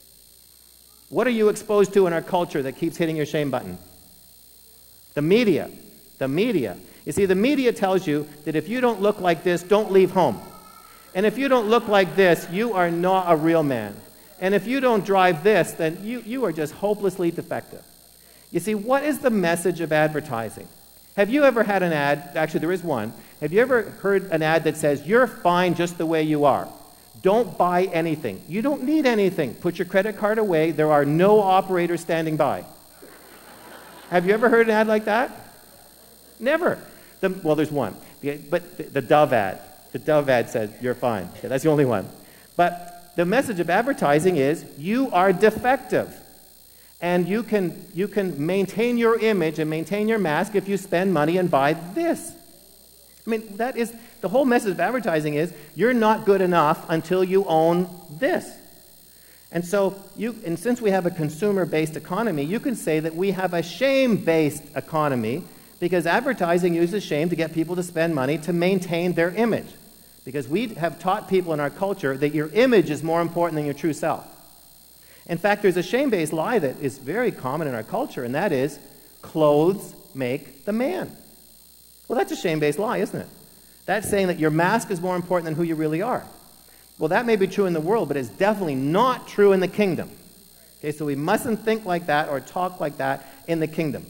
What are you exposed to in our culture that keeps hitting your shame button? The media. The media. You see, the media tells you that if you don't look like this, don't leave home. And if you don't look like this, you are not a real man. And if you don't drive this, then you are just hopelessly defective. You see, what is the message of advertising? Have you ever had an ad, actually there is one, have you ever heard an ad that says, you're fine just the way you are? Don't buy anything. You don't need anything. Put your credit card away. There are no operators standing by. Have you ever heard an ad like that? Never. Well, there's one. But the Dove ad. The Dove ad says, you're fine. Okay, that's the only one. But the message of advertising is, you are defective. And you can maintain your image and maintain your mask if you spend money and buy this. I mean, that is, the whole message of advertising is, you're not good enough until you own this. And so, since we have a consumer-based economy, you can say that we have a shame-based economy Because advertising uses shame to get people to spend money to maintain their image. Because we have taught people in our culture that your image is more important than your true self. In fact, there's a shame-based lie that is very common in our culture, and that is, clothes make the man. Well, that's a shame-based lie, isn't it? That's saying that your mask is more important than who you really are. Well, that may be true in the world, but it's definitely not true in the kingdom. Okay, so we mustn't think like that or talk like that in the kingdom.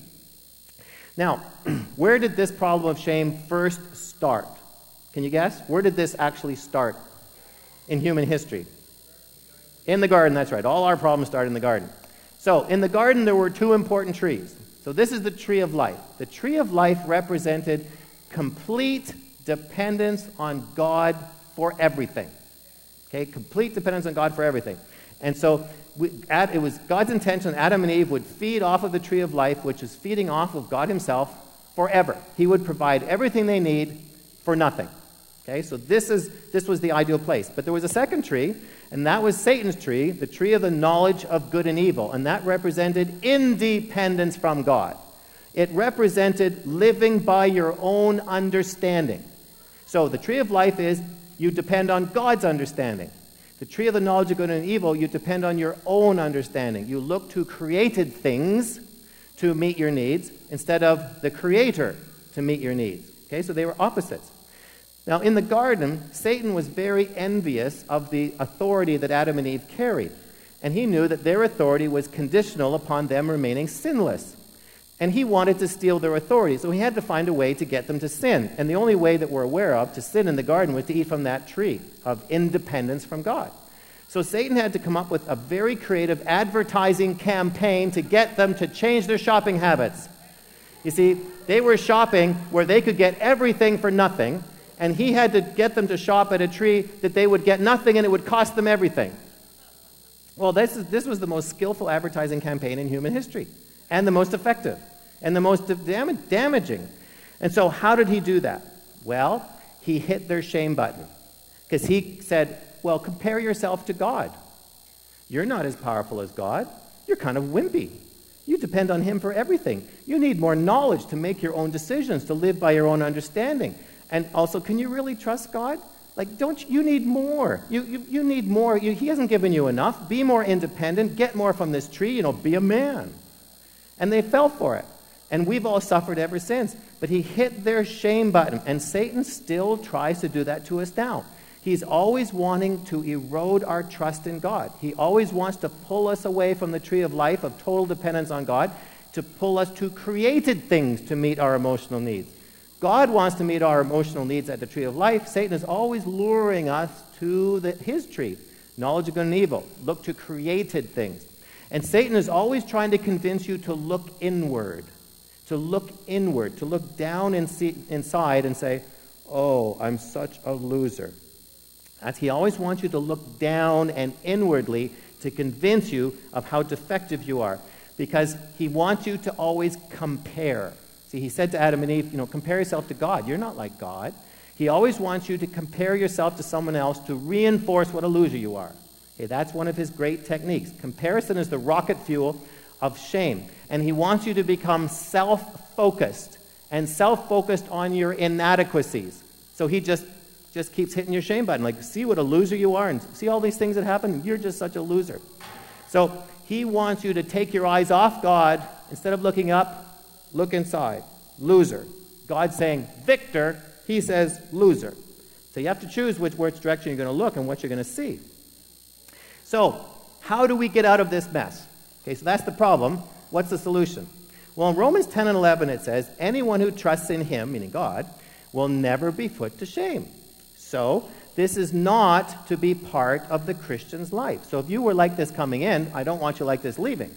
Now, where did this problem of shame first start? Can you guess? Where did this actually start in human history? In the garden, that's right. All our problems start in the garden. So, in the garden, there were two important trees. So this is the tree of life. The tree of life represented complete dependence on God for everything. Okay, complete dependence on God for everything. And so it was God's intention Adam and Eve would feed off of the tree of life, which is feeding off of God himself forever. He would provide everything they need for nothing. Okay, so this was the ideal place. But there was a second tree, and that was Satan's tree, the tree of the knowledge of good and evil. And that represented independence from God. It represented living by your own understanding. So the tree of life is you depend on God's understanding. The tree of the knowledge of good and evil, you depend on your own understanding. You look to created things to meet your needs instead of the Creator to meet your needs. Okay, so they were opposites. Now, in the garden, Satan was very envious of the authority that Adam and Eve carried. And he knew that their authority was conditional upon them remaining sinless. And he wanted to steal their authority, so he had to find a way to get them to sin. And the only way that we're aware of to sin in the garden was to eat from that tree of independence from God. So Satan had to come up with a very creative advertising campaign to get them to change their shopping habits. You see, they were shopping where they could get everything for nothing, and he had to get them to shop at a tree that they would get nothing and it would cost them everything. Well, this was the most skillful advertising campaign in human history, and the most effective, and the most damaging. And so how did he do that? Well, he hit their shame button. Because he said, well, compare yourself to God. You're not as powerful as God. You're kind of wimpy. You depend on him for everything. You need more knowledge to make your own decisions, to live by your own understanding. And also, can you really trust God? Like, you need more. You need more. He hasn't given you enough. Be more independent. Get more from this tree. Be a man. And they fell for it. And we've all suffered ever since. But he hit their shame button. And Satan still tries to do that to us now. He's always wanting to erode our trust in God. He always wants to pull us away from the tree of life of total dependence on God, to pull us to created things to meet our emotional needs. God wants to meet our emotional needs at the tree of life. Satan is always luring us to his tree, knowledge of good and evil. Look to created things. And Satan is always trying to convince you to look inward, to look down inside and say, oh, I'm such a loser. He always wants you to look down and inwardly to convince you of how defective you are, because he wants you to always compare. See, he said to Adam and Eve, compare yourself to God. You're not like God. He always wants you to compare yourself to someone else to reinforce what a loser you are. Okay, that's one of his great techniques. Comparison is the rocket fuel of shame. And he wants you to become self-focused and self-focused on your inadequacies. So he just keeps hitting your shame button. Like, see what a loser you are, and see all these things that happen? You're just such a loser. So he wants you to take your eyes off God. Instead of looking up, look inside. Loser. God's saying victor. He says loser. So you have to choose which direction you're going to look and what you're going to see. So how do we get out of this mess? Okay, so that's the problem. What's the solution? Well, in Romans 10 and 11 it says, anyone who trusts in him, meaning God, will never be put to shame. So this is not to be part of the Christian's life. So if you were like this coming in, I don't want you like this leaving.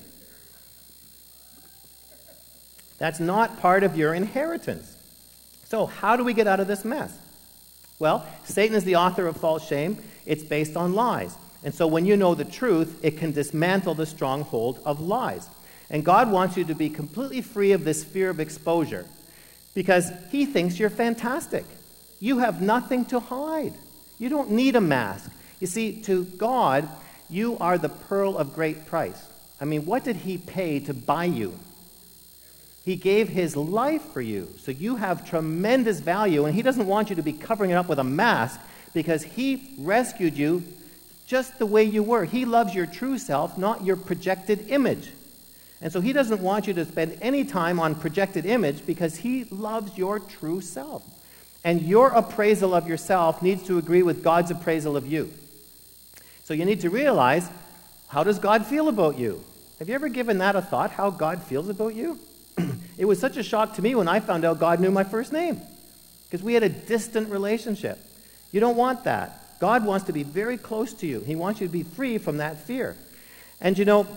That's not part of your inheritance. So how do we get out of this mess? Well, Satan is the author of false shame. It's based on lies. And so when you know the truth, it can dismantle the stronghold of lies. And God wants you to be completely free of this fear of exposure, because he thinks you're fantastic. You have nothing to hide. You don't need a mask. You see, to God, you are the pearl of great price. I mean, what did he pay to buy you? He gave his life for you. So you have tremendous value, and he doesn't want you to be covering it up with a mask because he rescued you just the way you were. He loves your true self, not your projected image. And so he doesn't want you to spend any time on projected image because he loves your true self. And your appraisal of yourself needs to agree with God's appraisal of you. So you need to realize, how does God feel about you? Have you ever given that a thought, how God feels about you? It was such a shock to me when I found out God knew my first name, because we had a distant relationship. You don't want that. God wants to be very close to you. He wants you to be free from that fear. And you know,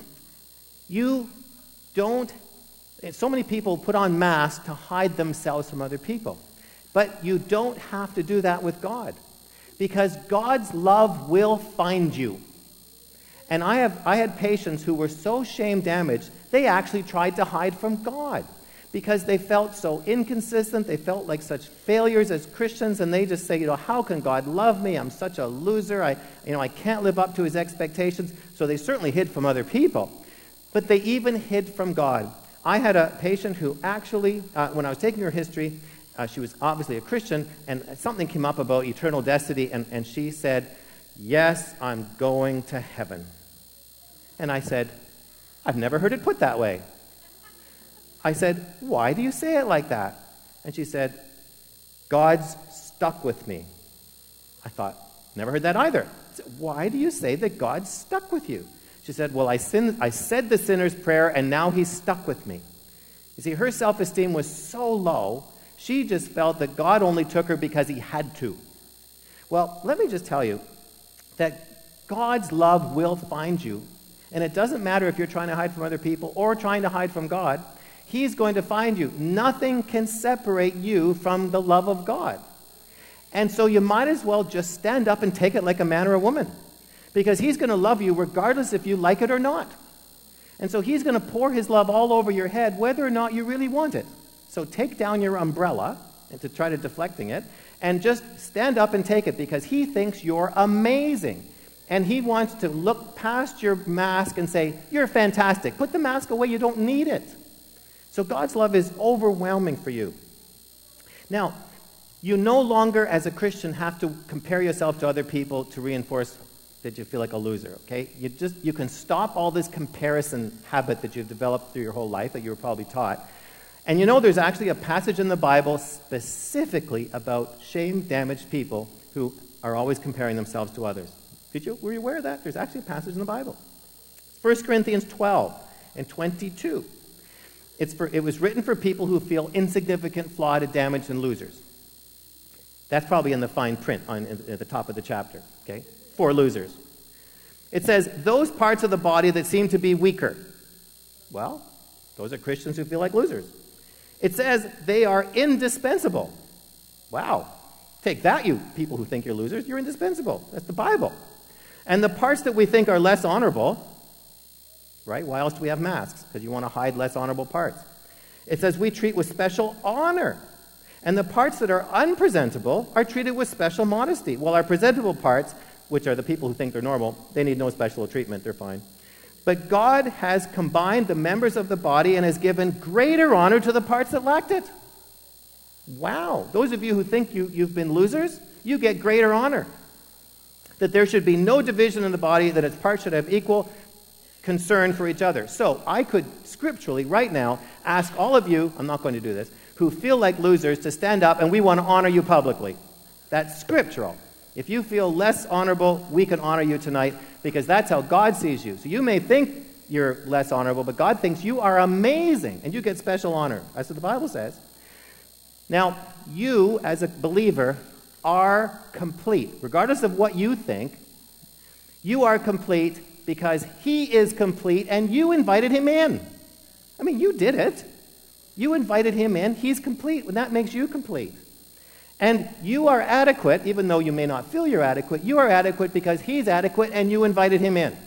so many people put on masks to hide themselves from other people. But you don't have to do that with God, because God's love will find you. And I had patients who were so shame damaged, they actually tried to hide from God because they felt so inconsistent. They felt like such failures as Christians, and they just say, how can God love me? I'm such a loser. I can't live up to his expectations. So they certainly hid from other people, but they even hid from God. I had a patient who actually, when I was taking her history, she was obviously a Christian, and something came up about eternal destiny, and she said, "Yes, I'm going to heaven." And I said, "I've never heard it put that way." I said, "Why do you say it like that?" And she said, "God's stuck with me." I thought, never heard that either. I said, "Why do you say that God's stuck with you?" She said, "Well, I said the sinner's prayer, and now he's stuck with me." You see, her self-esteem was so low, she just felt that God only took her because he had to. Well, let me just tell you that God's love will find you, and it doesn't matter if you're trying to hide from other people or trying to hide from God. He's going to find you. Nothing can separate you from the love of God. And so you might as well just stand up and take it like a man or a woman, because he's going to love you regardless if you like it or not. And so he's going to pour his love all over your head whether or not you really want it. So take down your umbrella and to try to deflecting it, and just stand up and take it, because he thinks you're amazing. And he wants to look past your mask and say, "You're fantastic. Put the mask away. You don't need it." So God's love is overwhelming for you. Now, you no longer, as a Christian, have to compare yourself to other people to reinforce that you feel like a loser, okay? You can stop all this comparison habit that you've developed through your whole life that you were probably taught. And there's actually a passage in the Bible specifically about shame-damaged people who are always comparing themselves to others. Were you aware of that? There's actually a passage in the Bible. 1 Corinthians 12 and 22. It was written for people who feel insignificant, flawed, damaged, and losers. That's probably in the fine print at the top of the chapter, okay? For losers. It says, "Those parts of the body that seem to be weaker." Well, those are Christians who feel like losers. It says they are indispensable. Wow. Take that, you people who think you're losers. You're indispensable. That's the Bible. And the parts that we think are less honorable, right? Why else do we have masks? Because you want to hide less honorable parts. It says we treat with special honor. And the parts that are unpresentable are treated with special modesty. While our presentable parts, which are the people who think they're normal, they need no special treatment. They're fine. But God has combined the members of the body and has given greater honor to the parts that lacked it. Wow. Those of you who think you've been losers, you get greater honor. That there should be no division in the body, that its parts should have equal concern for each other. So I could scripturally right now ask all of you, I'm not going to do this, who feel like losers to stand up, and we want to honor you publicly. That's scriptural. If you feel less honorable, we can honor you tonight, because that's how God sees you. So you may think you're less honorable, but God thinks you are amazing, and you get special honor. That's what the Bible says. Now, you, as a believer, are complete. Regardless of what you think, you are complete because he is complete, and you invited him in. I mean, you did it. You invited him in. He's complete, and that makes you complete. And you are adequate, even though you may not feel you're adequate. You are adequate because he's adequate, and you invited him in.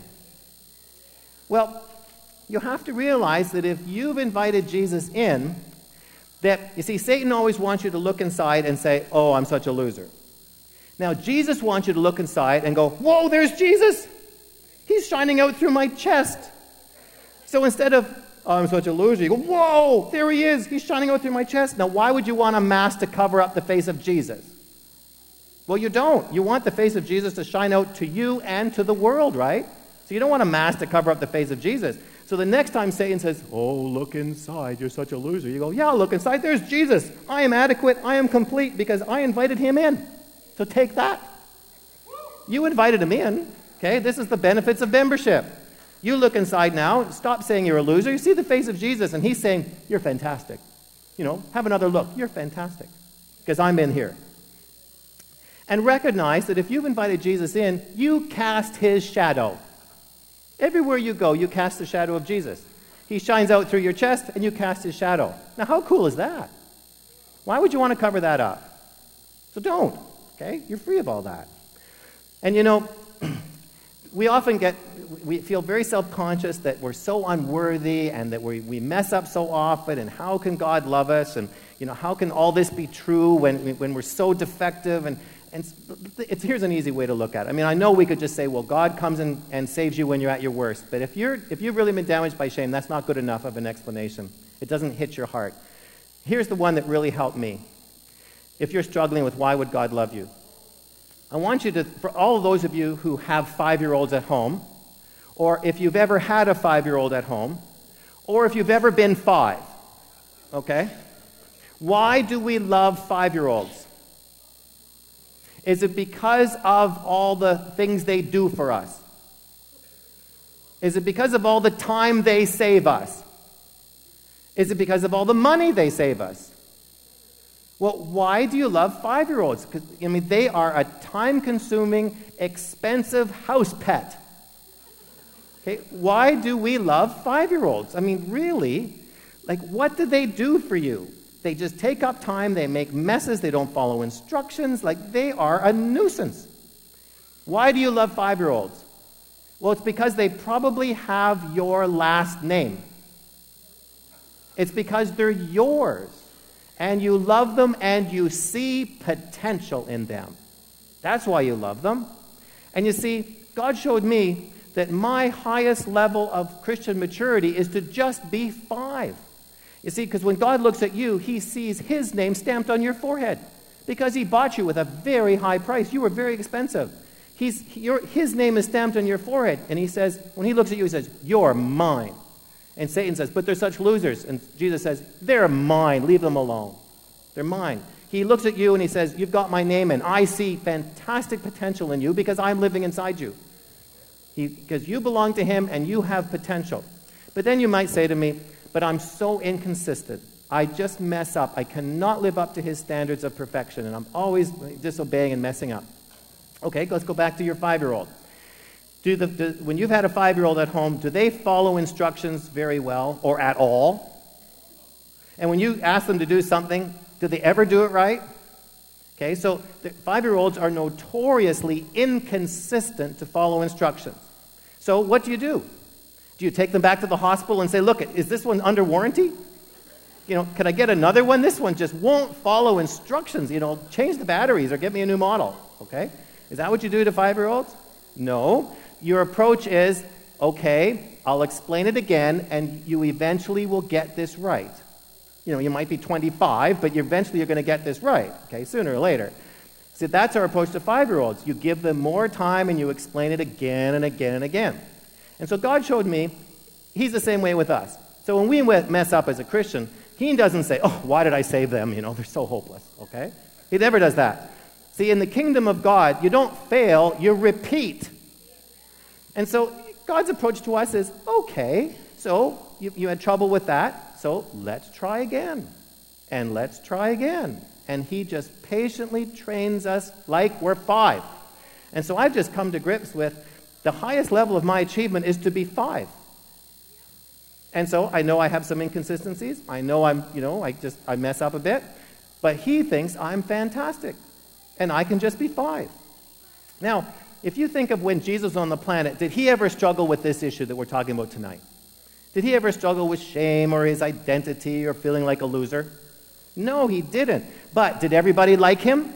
Well, you have to realize that if you've invited Jesus in, that, you see, Satan always wants you to look inside and say, "Oh, I'm such a loser." Now, Jesus wants you to look inside and go, "Whoa, there's Jesus! He's shining out through my chest." So instead of "Oh, I'm such a loser." You go, "Whoa, there he is. He's shining out through my chest." Now, why would you want a mask to cover up the face of Jesus? Well, you don't. You want the face of Jesus to shine out to you and to the world, right? So you don't want a mask to cover up the face of Jesus. So the next time Satan says, "Oh, look inside, you're such a loser," you go, "Yeah, look inside, there's Jesus. I am adequate, I am complete because I invited him in. So take that." You invited him in, okay? This is the benefits of membership. You look inside now, stop saying you're a loser. You see the face of Jesus and he's saying, "You're fantastic. You know, have another look. You're fantastic because I'm in here." And recognize that if you've invited Jesus in, you cast his shadow. Everywhere you go, you cast the shadow of Jesus. He shines out through your chest, and you cast his shadow. Now, how cool is that? Why would you want to cover that up? So don't, okay? You're free of all that. And you know, we feel very self-conscious that we're so unworthy and that we mess up so often, and how can God love us? And, you know, how can all this be true when we're so defective? And here's an easy way to look at it. I mean, I know we could just say, well, God comes in and saves you when you're at your worst. But if you've really been damaged by shame, that's not good enough of an explanation. It doesn't hit your heart. Here's the one that really helped me. If you're struggling with why would God love you, I want you to, for all of those of you who have 5-year-olds at home, or if you've ever had a 5-year-old at home, or if you've ever been 5, okay? Why do we love 5-year-olds? Is it because of all the things they do for us? Is it because of all the time they save us? Is it because of all the money they save us? Well, why do you love 5-year-olds? Because, I mean, they are a time-consuming, expensive house pet. Okay, why do we love 5-year-olds? I mean, really, like, what do they do for you? They just take up time, they make messes, they don't follow instructions, like they are a nuisance. Why do you love 5-year-olds? Well, it's because they probably have your last name. It's because they're yours, and you love them and you see potential in them. That's why you love them. And you see, God showed me that my highest level of Christian maturity is to just be 5. You see, because when God looks at you, he sees his name stamped on your forehead because he bought you with a very high price. You were very expensive. His name is stamped on your forehead, and he says, when he looks at you, he says, "You're mine." And Satan says, "But they're such losers." And Jesus says, "They're mine. Leave them alone. They're mine." He looks at you and he says, "You've got my name, and I see fantastic potential in you because I'm living inside you." Because you belong to him and you have potential. But then you might say to me, "But I'm so inconsistent. I just mess up. I cannot live up to his standards of perfection, and I'm always disobeying and messing up." Okay, let's go back to your 5-year-old. When you've had a 5-year-old at home, do they follow instructions very well or at all? And when you ask them to do something, do they ever do it right? Okay, so the 5-year-olds are notoriously inconsistent to follow instructions. So what do? Do you take them back to the hospital and say, "Look, is this one under warranty? You know, can I get another one? This one just won't follow instructions. You know, change the batteries or get me a new model." Okay? Is that what you do to 5-year-olds? No. Your approach is, "Okay, I'll explain it again, and you eventually will get this right." You know, you might be 25, but eventually you're going to get this right, okay, sooner or later. See, that's our approach to 5-year-olds. You give them more time and you explain it again and again and again. And so God showed me he's the same way with us. So when we mess up as a Christian, he doesn't say, "Oh, why did I save them? You know, they're so hopeless," okay? He never does that. See, in the kingdom of God, you don't fail, you repeat. And so God's approach to us is, okay, so you had trouble with that, so let's try again. And let's try again. And he just patiently trains us like we're 5. And so I've just come to grips with the highest level of my achievement is to be 5. And so I know I have some inconsistencies. I know I mess up a bit. But he thinks I'm fantastic. And I can just be 5. Now, if you think of when Jesus was on the planet, did he ever struggle with this issue that we're talking about tonight? Did he ever struggle with shame or his identity or feeling like a loser? No, he didn't. But did everybody like him?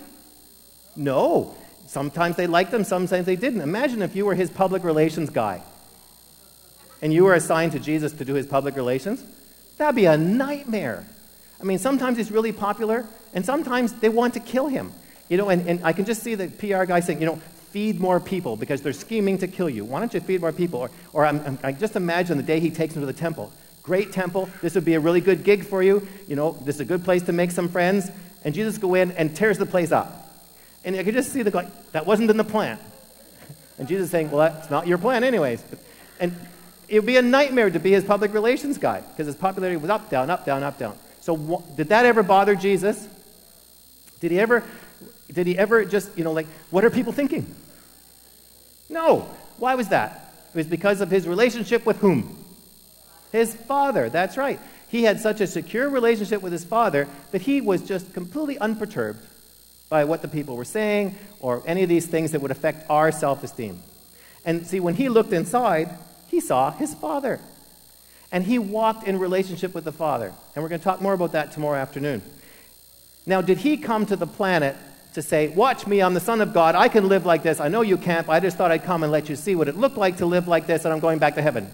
No. Sometimes they liked him, sometimes they didn't. Imagine if you were his public relations guy. and you were assigned to Jesus to do his public relations, that'd be a nightmare. I mean, sometimes he's really popular, and sometimes they want to kill him. And I can just see the PR guy saying, feed more people because they're scheming to kill you. Why don't you feed more people? Or I just imagine the day he takes them to the temple. Great temple. This would be a really good gig for you. This is a good place to make some friends. And Jesus go in and tears the place up. And I could just see the guy, that wasn't in the plan. And Jesus saying, well, that's not your plan anyways. And it would be a nightmare to be his public relations guy because his popularity was up, down, up, down, up, down. So did that ever bother Jesus? Did he ever just, what are people thinking? No. Why was that? It was because of his relationship with whom? His Father. That's right. He had such a secure relationship with his Father that he was just completely unperturbed by what the people were saying or any of these things that would affect our self-esteem. And see, when he looked inside, he saw his Father. And he walked in relationship with the Father. And we're going to talk more about that tomorrow afternoon. Now, did he come to the planet to say, watch me, I'm the Son of God, I can live like this, I know you can't, but I just thought I'd come and let you see what it looked like to live like this, and I'm going back to heaven?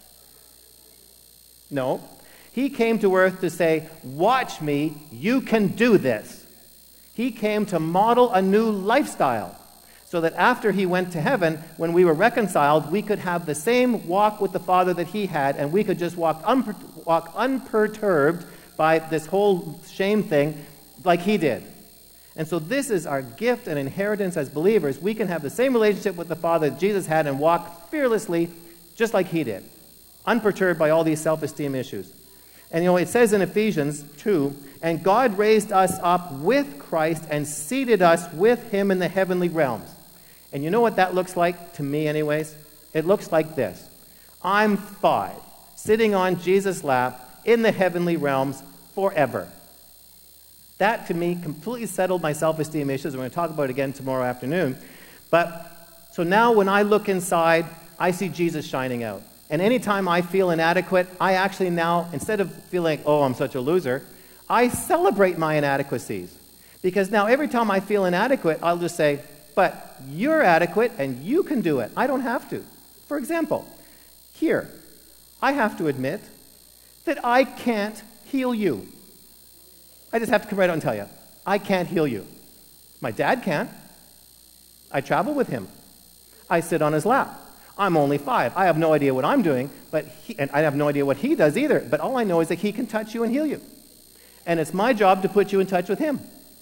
No. He came to earth to say, watch me, you can do this. He came to model a new lifestyle so that after he went to heaven, when we were reconciled, we could have the same walk with the Father that he had, and we could just walk unperturbed by this whole shame thing like he did. And so this is our gift and inheritance as believers. We can have the same relationship with the Father that Jesus had and walk fearlessly just like he did, unperturbed by all these self-esteem issues. And it says in Ephesians 2, and God raised us up with Christ and seated us with him in the heavenly realms. And you know what that looks like to me anyways? It looks like this. I'm 5, sitting on Jesus' lap in the heavenly realms forever. That, to me, completely settled my self-esteem issues. We're going to talk about it again tomorrow afternoon. So now when I look inside, I see Jesus shining out. And anytime I feel inadequate, I actually now, instead of feeling, oh, I'm such a loser, I celebrate my inadequacies. Because now every time I feel inadequate, I'll just say, but you're adequate and you can do it. I don't have to. For example, here, I have to admit that I can't heal you. I just have to come right out and tell you, I can't heal you. My dad can. I travel with him. I sit on his lap. I'm only 5. I have no idea what I'm doing, and I have no idea what he does either. But all I know is that he can touch you and heal you. And it's my job to put you in touch with him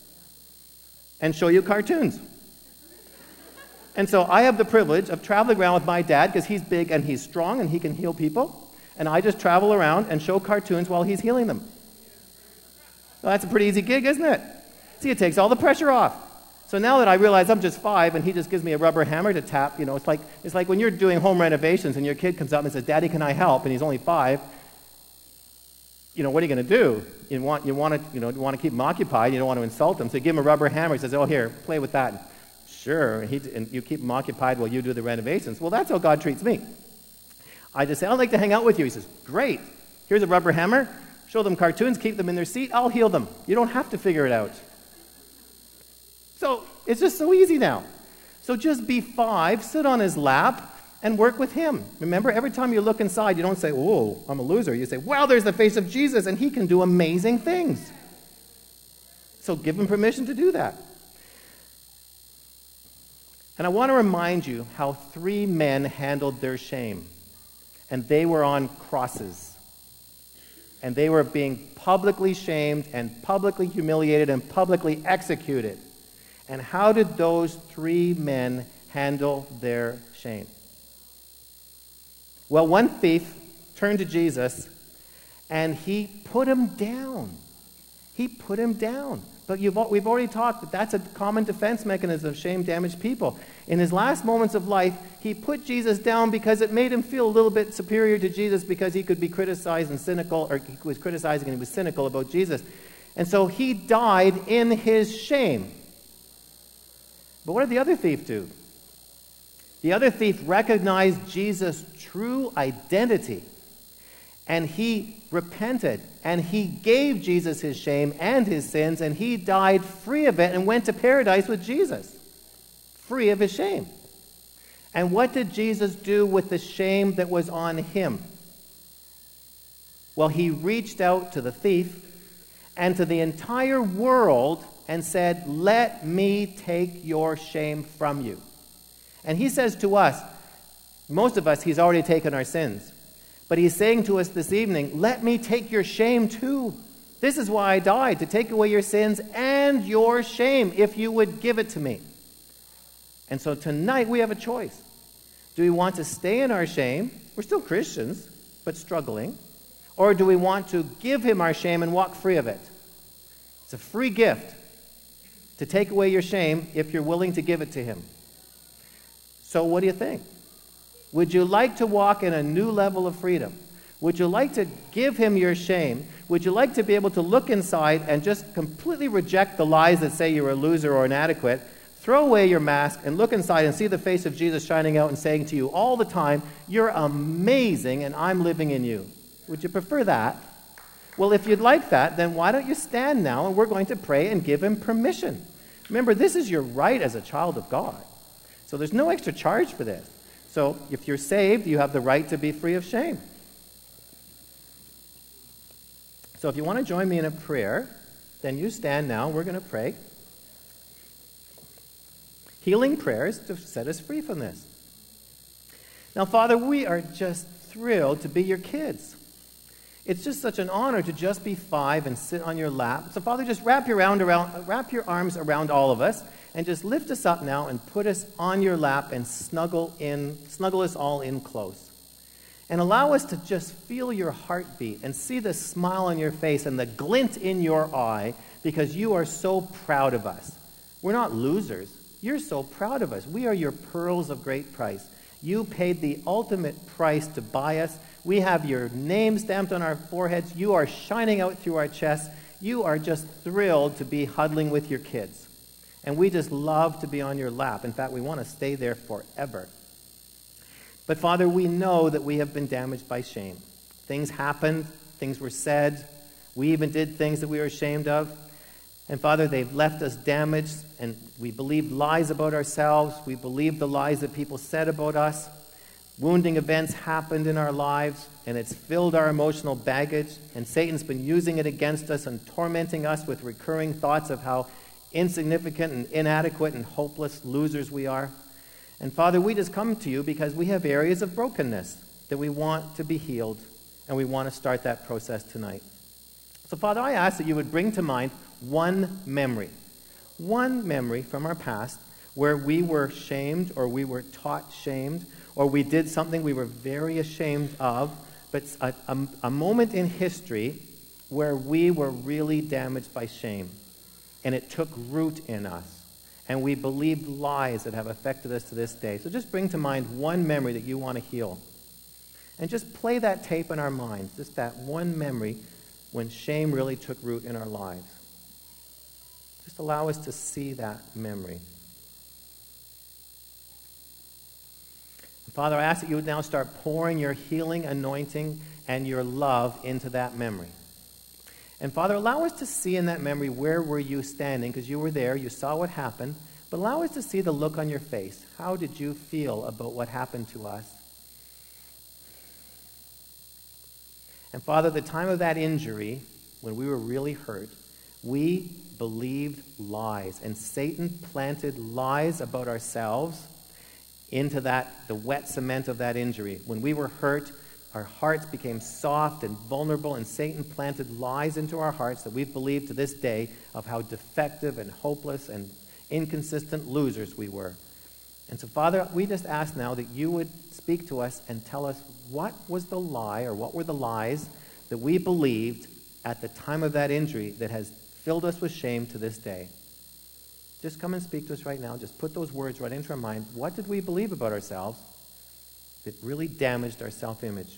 and show you cartoons. And so I have the privilege of traveling around with my dad because he's big and he's strong and he can heal people. And I just travel around and show cartoons while he's healing them. Well, that's a pretty easy gig, isn't it? See, it takes all the pressure off. So now that I realize I'm just 5 and he just gives me a rubber hammer to tap, it's like when you're doing home renovations and your kid comes up and says, Daddy, can I help? And he's only 5. What are you going to do? You want to keep him occupied. You don't want to insult him. So you give him a rubber hammer. He says, oh, here, play with that. Sure. And you keep him occupied while you do the renovations. Well, that's how God treats me. I just say, I'd like to hang out with you. He says, great. Here's a rubber hammer. Show them cartoons, keep them in their seat, I'll heal them. You don't have to figure it out. So it's just so easy now. So just be 5, sit on his lap, and work with him. Remember, every time you look inside, you don't say, oh, I'm a loser. You say, wow, there's the face of Jesus, and he can do amazing things. So give him permission to do that. And I want to remind you how 3 men handled their shame. And they were on crosses. And they were being publicly shamed and publicly humiliated and publicly executed. And how did those 3 men handle their shame? Well, one thief turned to Jesus and he put him down. He put him down. But we've already talked that that's a common defense mechanism of shame-damaged people. In his last moments of life, he put Jesus down because it made him feel a little bit superior to Jesus because he could be criticized and cynical, or he was criticizing and he was cynical about Jesus. And so he died in his shame. But what did the other thief do? The other thief recognized Jesus' true identity. And he repented, and he gave Jesus his shame and his sins, and he died free of it and went to paradise with Jesus, free of his shame. And what did Jesus do with the shame that was on him? Well, he reached out to the thief and to the entire world and said, "Let me take your shame from you." And he says to us, most of us, he's already taken our sins. But he's saying to us this evening, "Let me take your shame too. This is why I died, to take away your sins and your shame, if you would give it to me." And so tonight we have a choice. Do we want to stay in our shame? We're still Christians, but struggling. Or do we want to give him our shame and walk free of it? It's a free gift to take away your shame if you're willing to give it to him. So what do you think? Would you like to walk in a new level of freedom? Would you like to give him your shame? Would you like to be able to look inside and just completely reject the lies that say you're a loser or inadequate, throw away your mask and look inside and see the face of Jesus shining out and saying to you all the time, "You're amazing and I'm living in you"? Would you prefer that? Well, if you'd like that, then why don't you stand now and we're going to pray and give him permission. Remember, this is your right as a child of God. So there's no extra charge for this. So if you're saved, you have the right to be free of shame. So if you want to join me in a prayer, then you stand now. We're going to pray. Healing prayers to set us free from this. Now, Father, we are just thrilled to be your kids. It's just such an honor to just be 5 and sit on your lap. So, Father, just wrap your arms around all of us and just lift us up now and put us on your lap and snuggle us all in close. And allow us to just feel your heartbeat and see the smile on your face and the glint in your eye because you are so proud of us. We're not losers. You're so proud of us. We are your pearls of great price. You paid the ultimate price to buy us. We have your name stamped on our foreheads. You are shining out through our chests. You are just thrilled to be huddling with your kids. And we just love to be on your lap. In fact, we want to stay there forever. But Father, we know that we have been damaged by shame. Things happened. Things were said. We even did things that we were ashamed of. And Father, they've left us damaged, and we believed lies about ourselves. We believed the lies that people said about us. Wounding events happened in our lives, and it's filled our emotional baggage, and Satan's been using it against us and tormenting us with recurring thoughts of how insignificant and inadequate and hopeless losers we are. And Father, we just come to you because we have areas of brokenness that we want to be healed, and we want to start that process tonight. So Father, I ask that you would bring to mind one memory from our past where we were shamed or we were taught shamed or we did something we were very ashamed of, but a moment in history where we were really damaged by shame and it took root in us and we believed lies that have affected us to this day. So just bring to mind one memory that you want to heal and just play that tape in our minds, just that one memory when shame really took root in our lives. Just allow us to see that memory. Father, I ask that you would now start pouring your healing anointing and your love into that memory. And Father, allow us to see in that memory where were you standing, because you were there, you saw what happened, but allow us to see the look on your face. How did you feel about what happened to us? And Father, the time of that injury, when we were really hurt, we believed lies, and Satan planted lies about ourselves into the wet cement of that injury. When we were hurt, our hearts became soft and vulnerable, and Satan planted lies into our hearts that we've believed to this day of how defective and hopeless and inconsistent losers we were. And so, Father, we just ask now that you would speak to us and tell us what was the lie or what were the lies that we believed at the time of that injury that has filled us with shame to this day. Just come and speak to us right now. Just put those words right into our mind. What did we believe about ourselves that really damaged our self-image?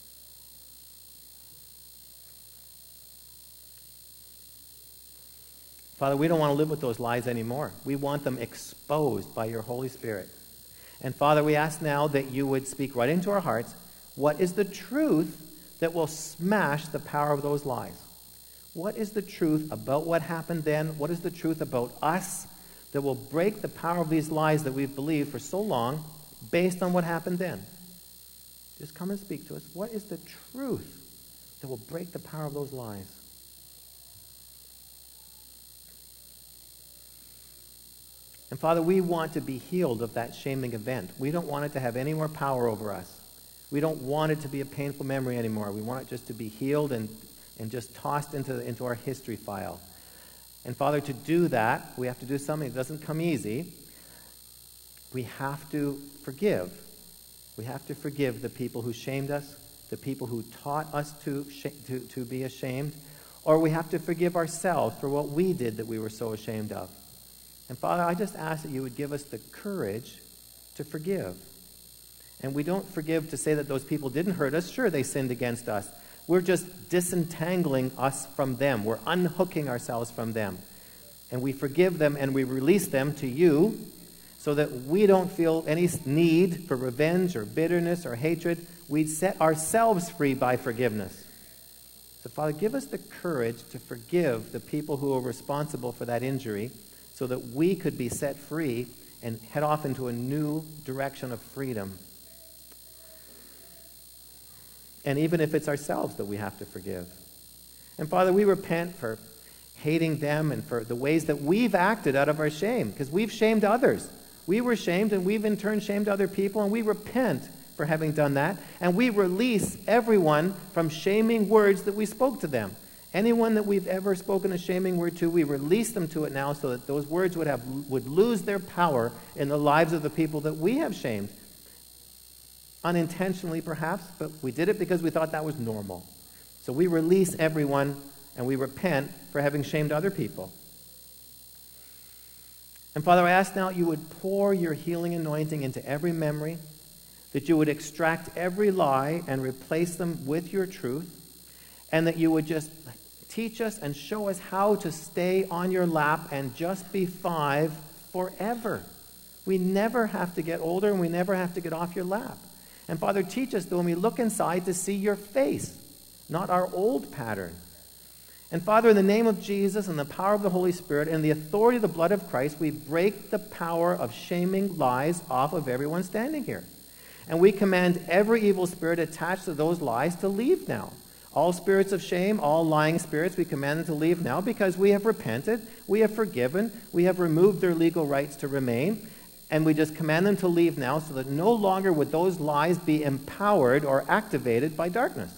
Father, we don't want to live with those lies anymore. We want them exposed by your Holy Spirit. And Father, we ask now that you would speak right into our hearts. What is the truth that will smash the power of those lies? What is the truth about what happened then? What is the truth about us that will break the power of these lies that we've believed for so long based on what happened then. Just come and speak to us. What is the truth that will break the power of those lies? And Father, we want to be healed of that shaming event. We don't want it to have any more power over us. We don't want it to be a painful memory anymore. We want it just to be healed and just tossed into our history file. And Father, to do that, we have to do something that doesn't come easy. We have to forgive. We have to forgive the people who shamed us, the people who taught us to be ashamed, or we have to forgive ourselves for what we did that we were so ashamed of. And Father, I just ask that you would give us the courage to forgive. And we don't forgive to say that those people didn't hurt us. Sure, they sinned against us. We're just disentangling us from them. We're unhooking ourselves from them. And we forgive them and we release them to you so that we don't feel any need for revenge or bitterness or hatred. We set ourselves free by forgiveness. So, Father, give us the courage to forgive the people who are responsible for that injury so that we could be set free and head off into a new direction of freedom. And even if it's ourselves that we have to forgive. And Father, we repent for hating them and for the ways that we've acted out of our shame, because we've shamed others. We were shamed and we've in turn shamed other people, and we repent for having done that. And we release everyone from shaming words that we spoke to them. Anyone that we've ever spoken a shaming word to, we release them to it now so that those words would lose their power in the lives of the people that we have shamed. Unintentionally, perhaps, but we did it because we thought that was normal. So we release everyone and we repent for having shamed other people. And Father, I ask now you would pour your healing anointing into every memory, that you would extract every lie and replace them with your truth, and that you would just teach us and show us how to stay on your lap and just be 5 forever. We never have to get older and we never have to get off your lap. And Father, teach us that when we look inside to see your face, not our old pattern. And Father, in the name of Jesus and the power of the Holy Spirit and the authority of the blood of Christ, we break the power of shaming lies off of everyone standing here. And we command every evil spirit attached to those lies to leave now. All spirits of shame, all lying spirits, we command them to leave now because we have repented, we have forgiven, we have removed their legal rights to remain. And we just command them to leave now so that no longer would those lies be empowered or activated by darkness.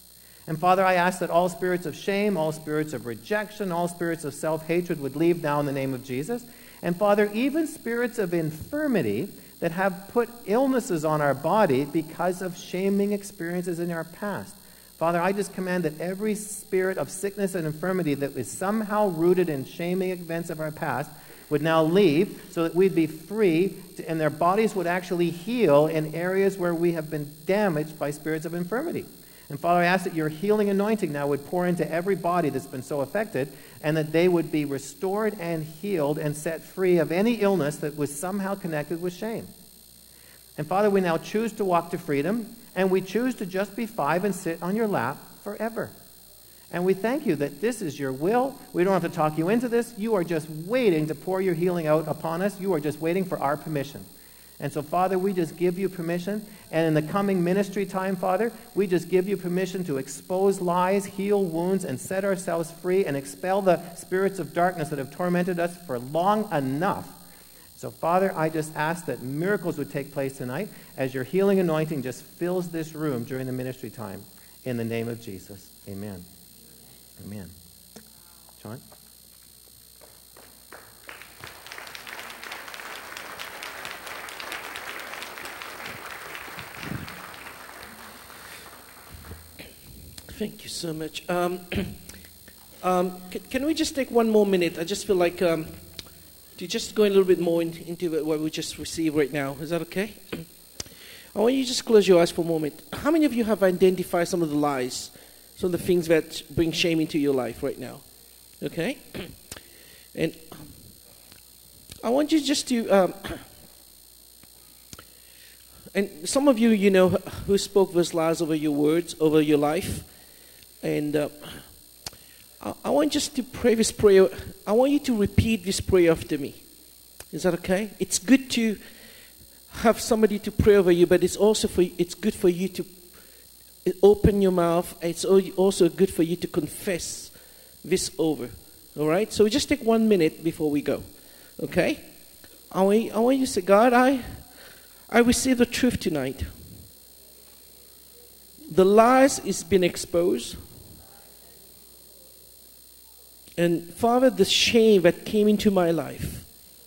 And Father, I ask that all spirits of shame, all spirits of rejection, all spirits of self-hatred would leave now in the name of Jesus. And Father, even spirits of infirmity that have put illnesses on our body because of shaming experiences in our past. Father, I just command that every spirit of sickness and infirmity that is somehow rooted in shaming events of our past would now leave so that we'd be free and their bodies would actually heal in areas where we have been damaged by spirits of infirmity. And Father, I ask that your healing anointing now would pour into every body that's been so affected and that they would be restored and healed and set free of any illness that was somehow connected with shame. And Father, we now choose to walk to freedom and we choose to just be 5 and sit on your lap forever. And we thank you that this is your will. We don't have to talk you into this. You are just waiting to pour your healing out upon us. You are just waiting for our permission. And so, Father, we just give you permission. And in the coming ministry time, Father, we just give you permission to expose lies, heal wounds, and set ourselves free and expel the spirits of darkness that have tormented us for long enough. So, Father, I just ask that miracles would take place tonight as your healing anointing just fills this room during the ministry time. In the name of Jesus, amen. Amen. John? Thank you so much. Can we just take one more minute? I just feel like to just go a little bit more into what we just received right now. Is that okay? I want you to just close your eyes for a moment. How many of you have identified some of the lies, some of the things that bring shame into your life right now? Okay? And I want you just to... and some of you, you know, who spoke those lies over your words, over your life. And I want just to pray this prayer. I want you to repeat this prayer after me. Is that okay? It's good to have somebody to pray over you, but it's good for you to open your mouth. It's also good for you to confess this over. All right? So we just take 1 minute before we go. Okay? I want you to say, God, I receive the truth tonight. The lies is been exposed. And Father, the shame that came into my life.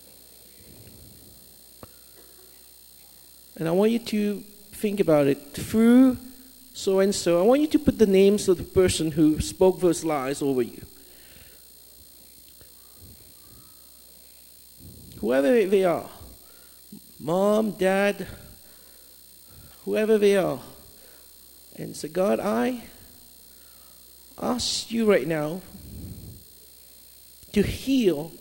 And I want you to think about it through so and so. I want you to put the names of the person who spoke those lies over you. Whoever they are, mom, dad, whoever they are. And say, God, I ask you right now to heal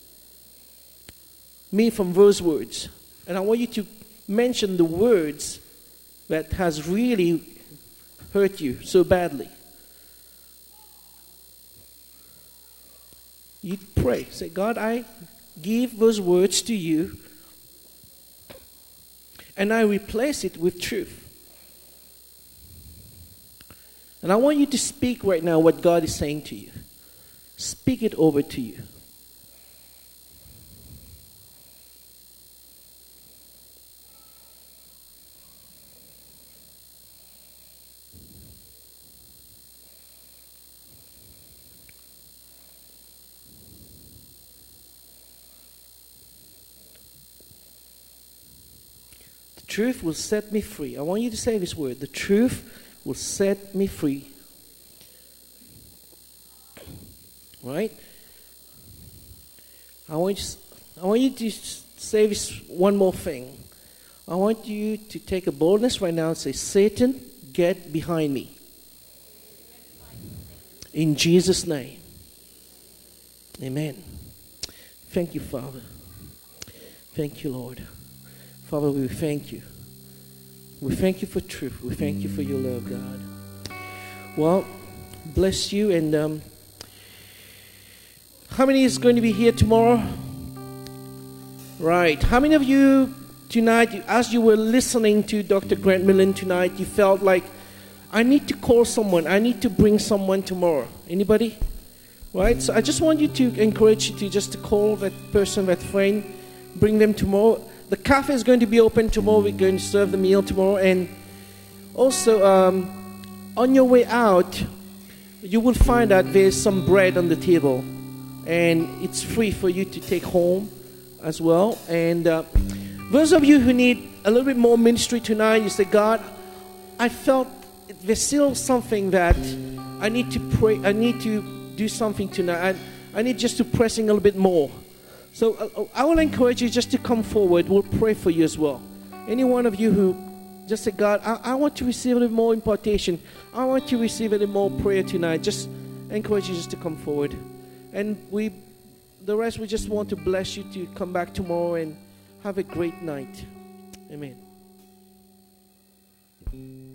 me from those words. And I want you to mention the words that has really hurt you so badly. You pray. Say, God, I give those words to you, and I replace it with truth. And I want you to speak right now what God is saying to you. Speak it over to you. The truth will set me free. I want you to say this word. The truth will set me free. Right? I want you to say this one more thing. I want you to take a boldness right now and say, Satan, get behind me. In Jesus' name. Amen. Thank you, Father. Thank you, Lord. Father, we thank you. We thank you for truth. We thank you for your love, God. Well, bless you. And how many is going to be here tomorrow? Right. How many of you tonight, as you were listening to Dr. Grant Millen tonight, you felt like, I need to call someone. I need to bring someone tomorrow. Anybody? Right? So I just want you to encourage you to just to call that person, that friend, bring them tomorrow. The cafe is going to be open tomorrow. We're going to serve the meal tomorrow. And also, on your way out, you will find out there's some bread on the table. And it's free for you to take home as well. And those of you who need a little bit more ministry tonight, you say, God, I felt there's still something that I need to pray. I need to do something tonight. I need just to pressing a little bit more. So I will encourage you just to come forward. We'll pray for you as well. Any one of you who just say, God, I want to receive a little more impartation. I want to receive a little more prayer tonight. Just encourage you just to come forward. And the rest, we just want to bless you to come back tomorrow and have a great night. Amen.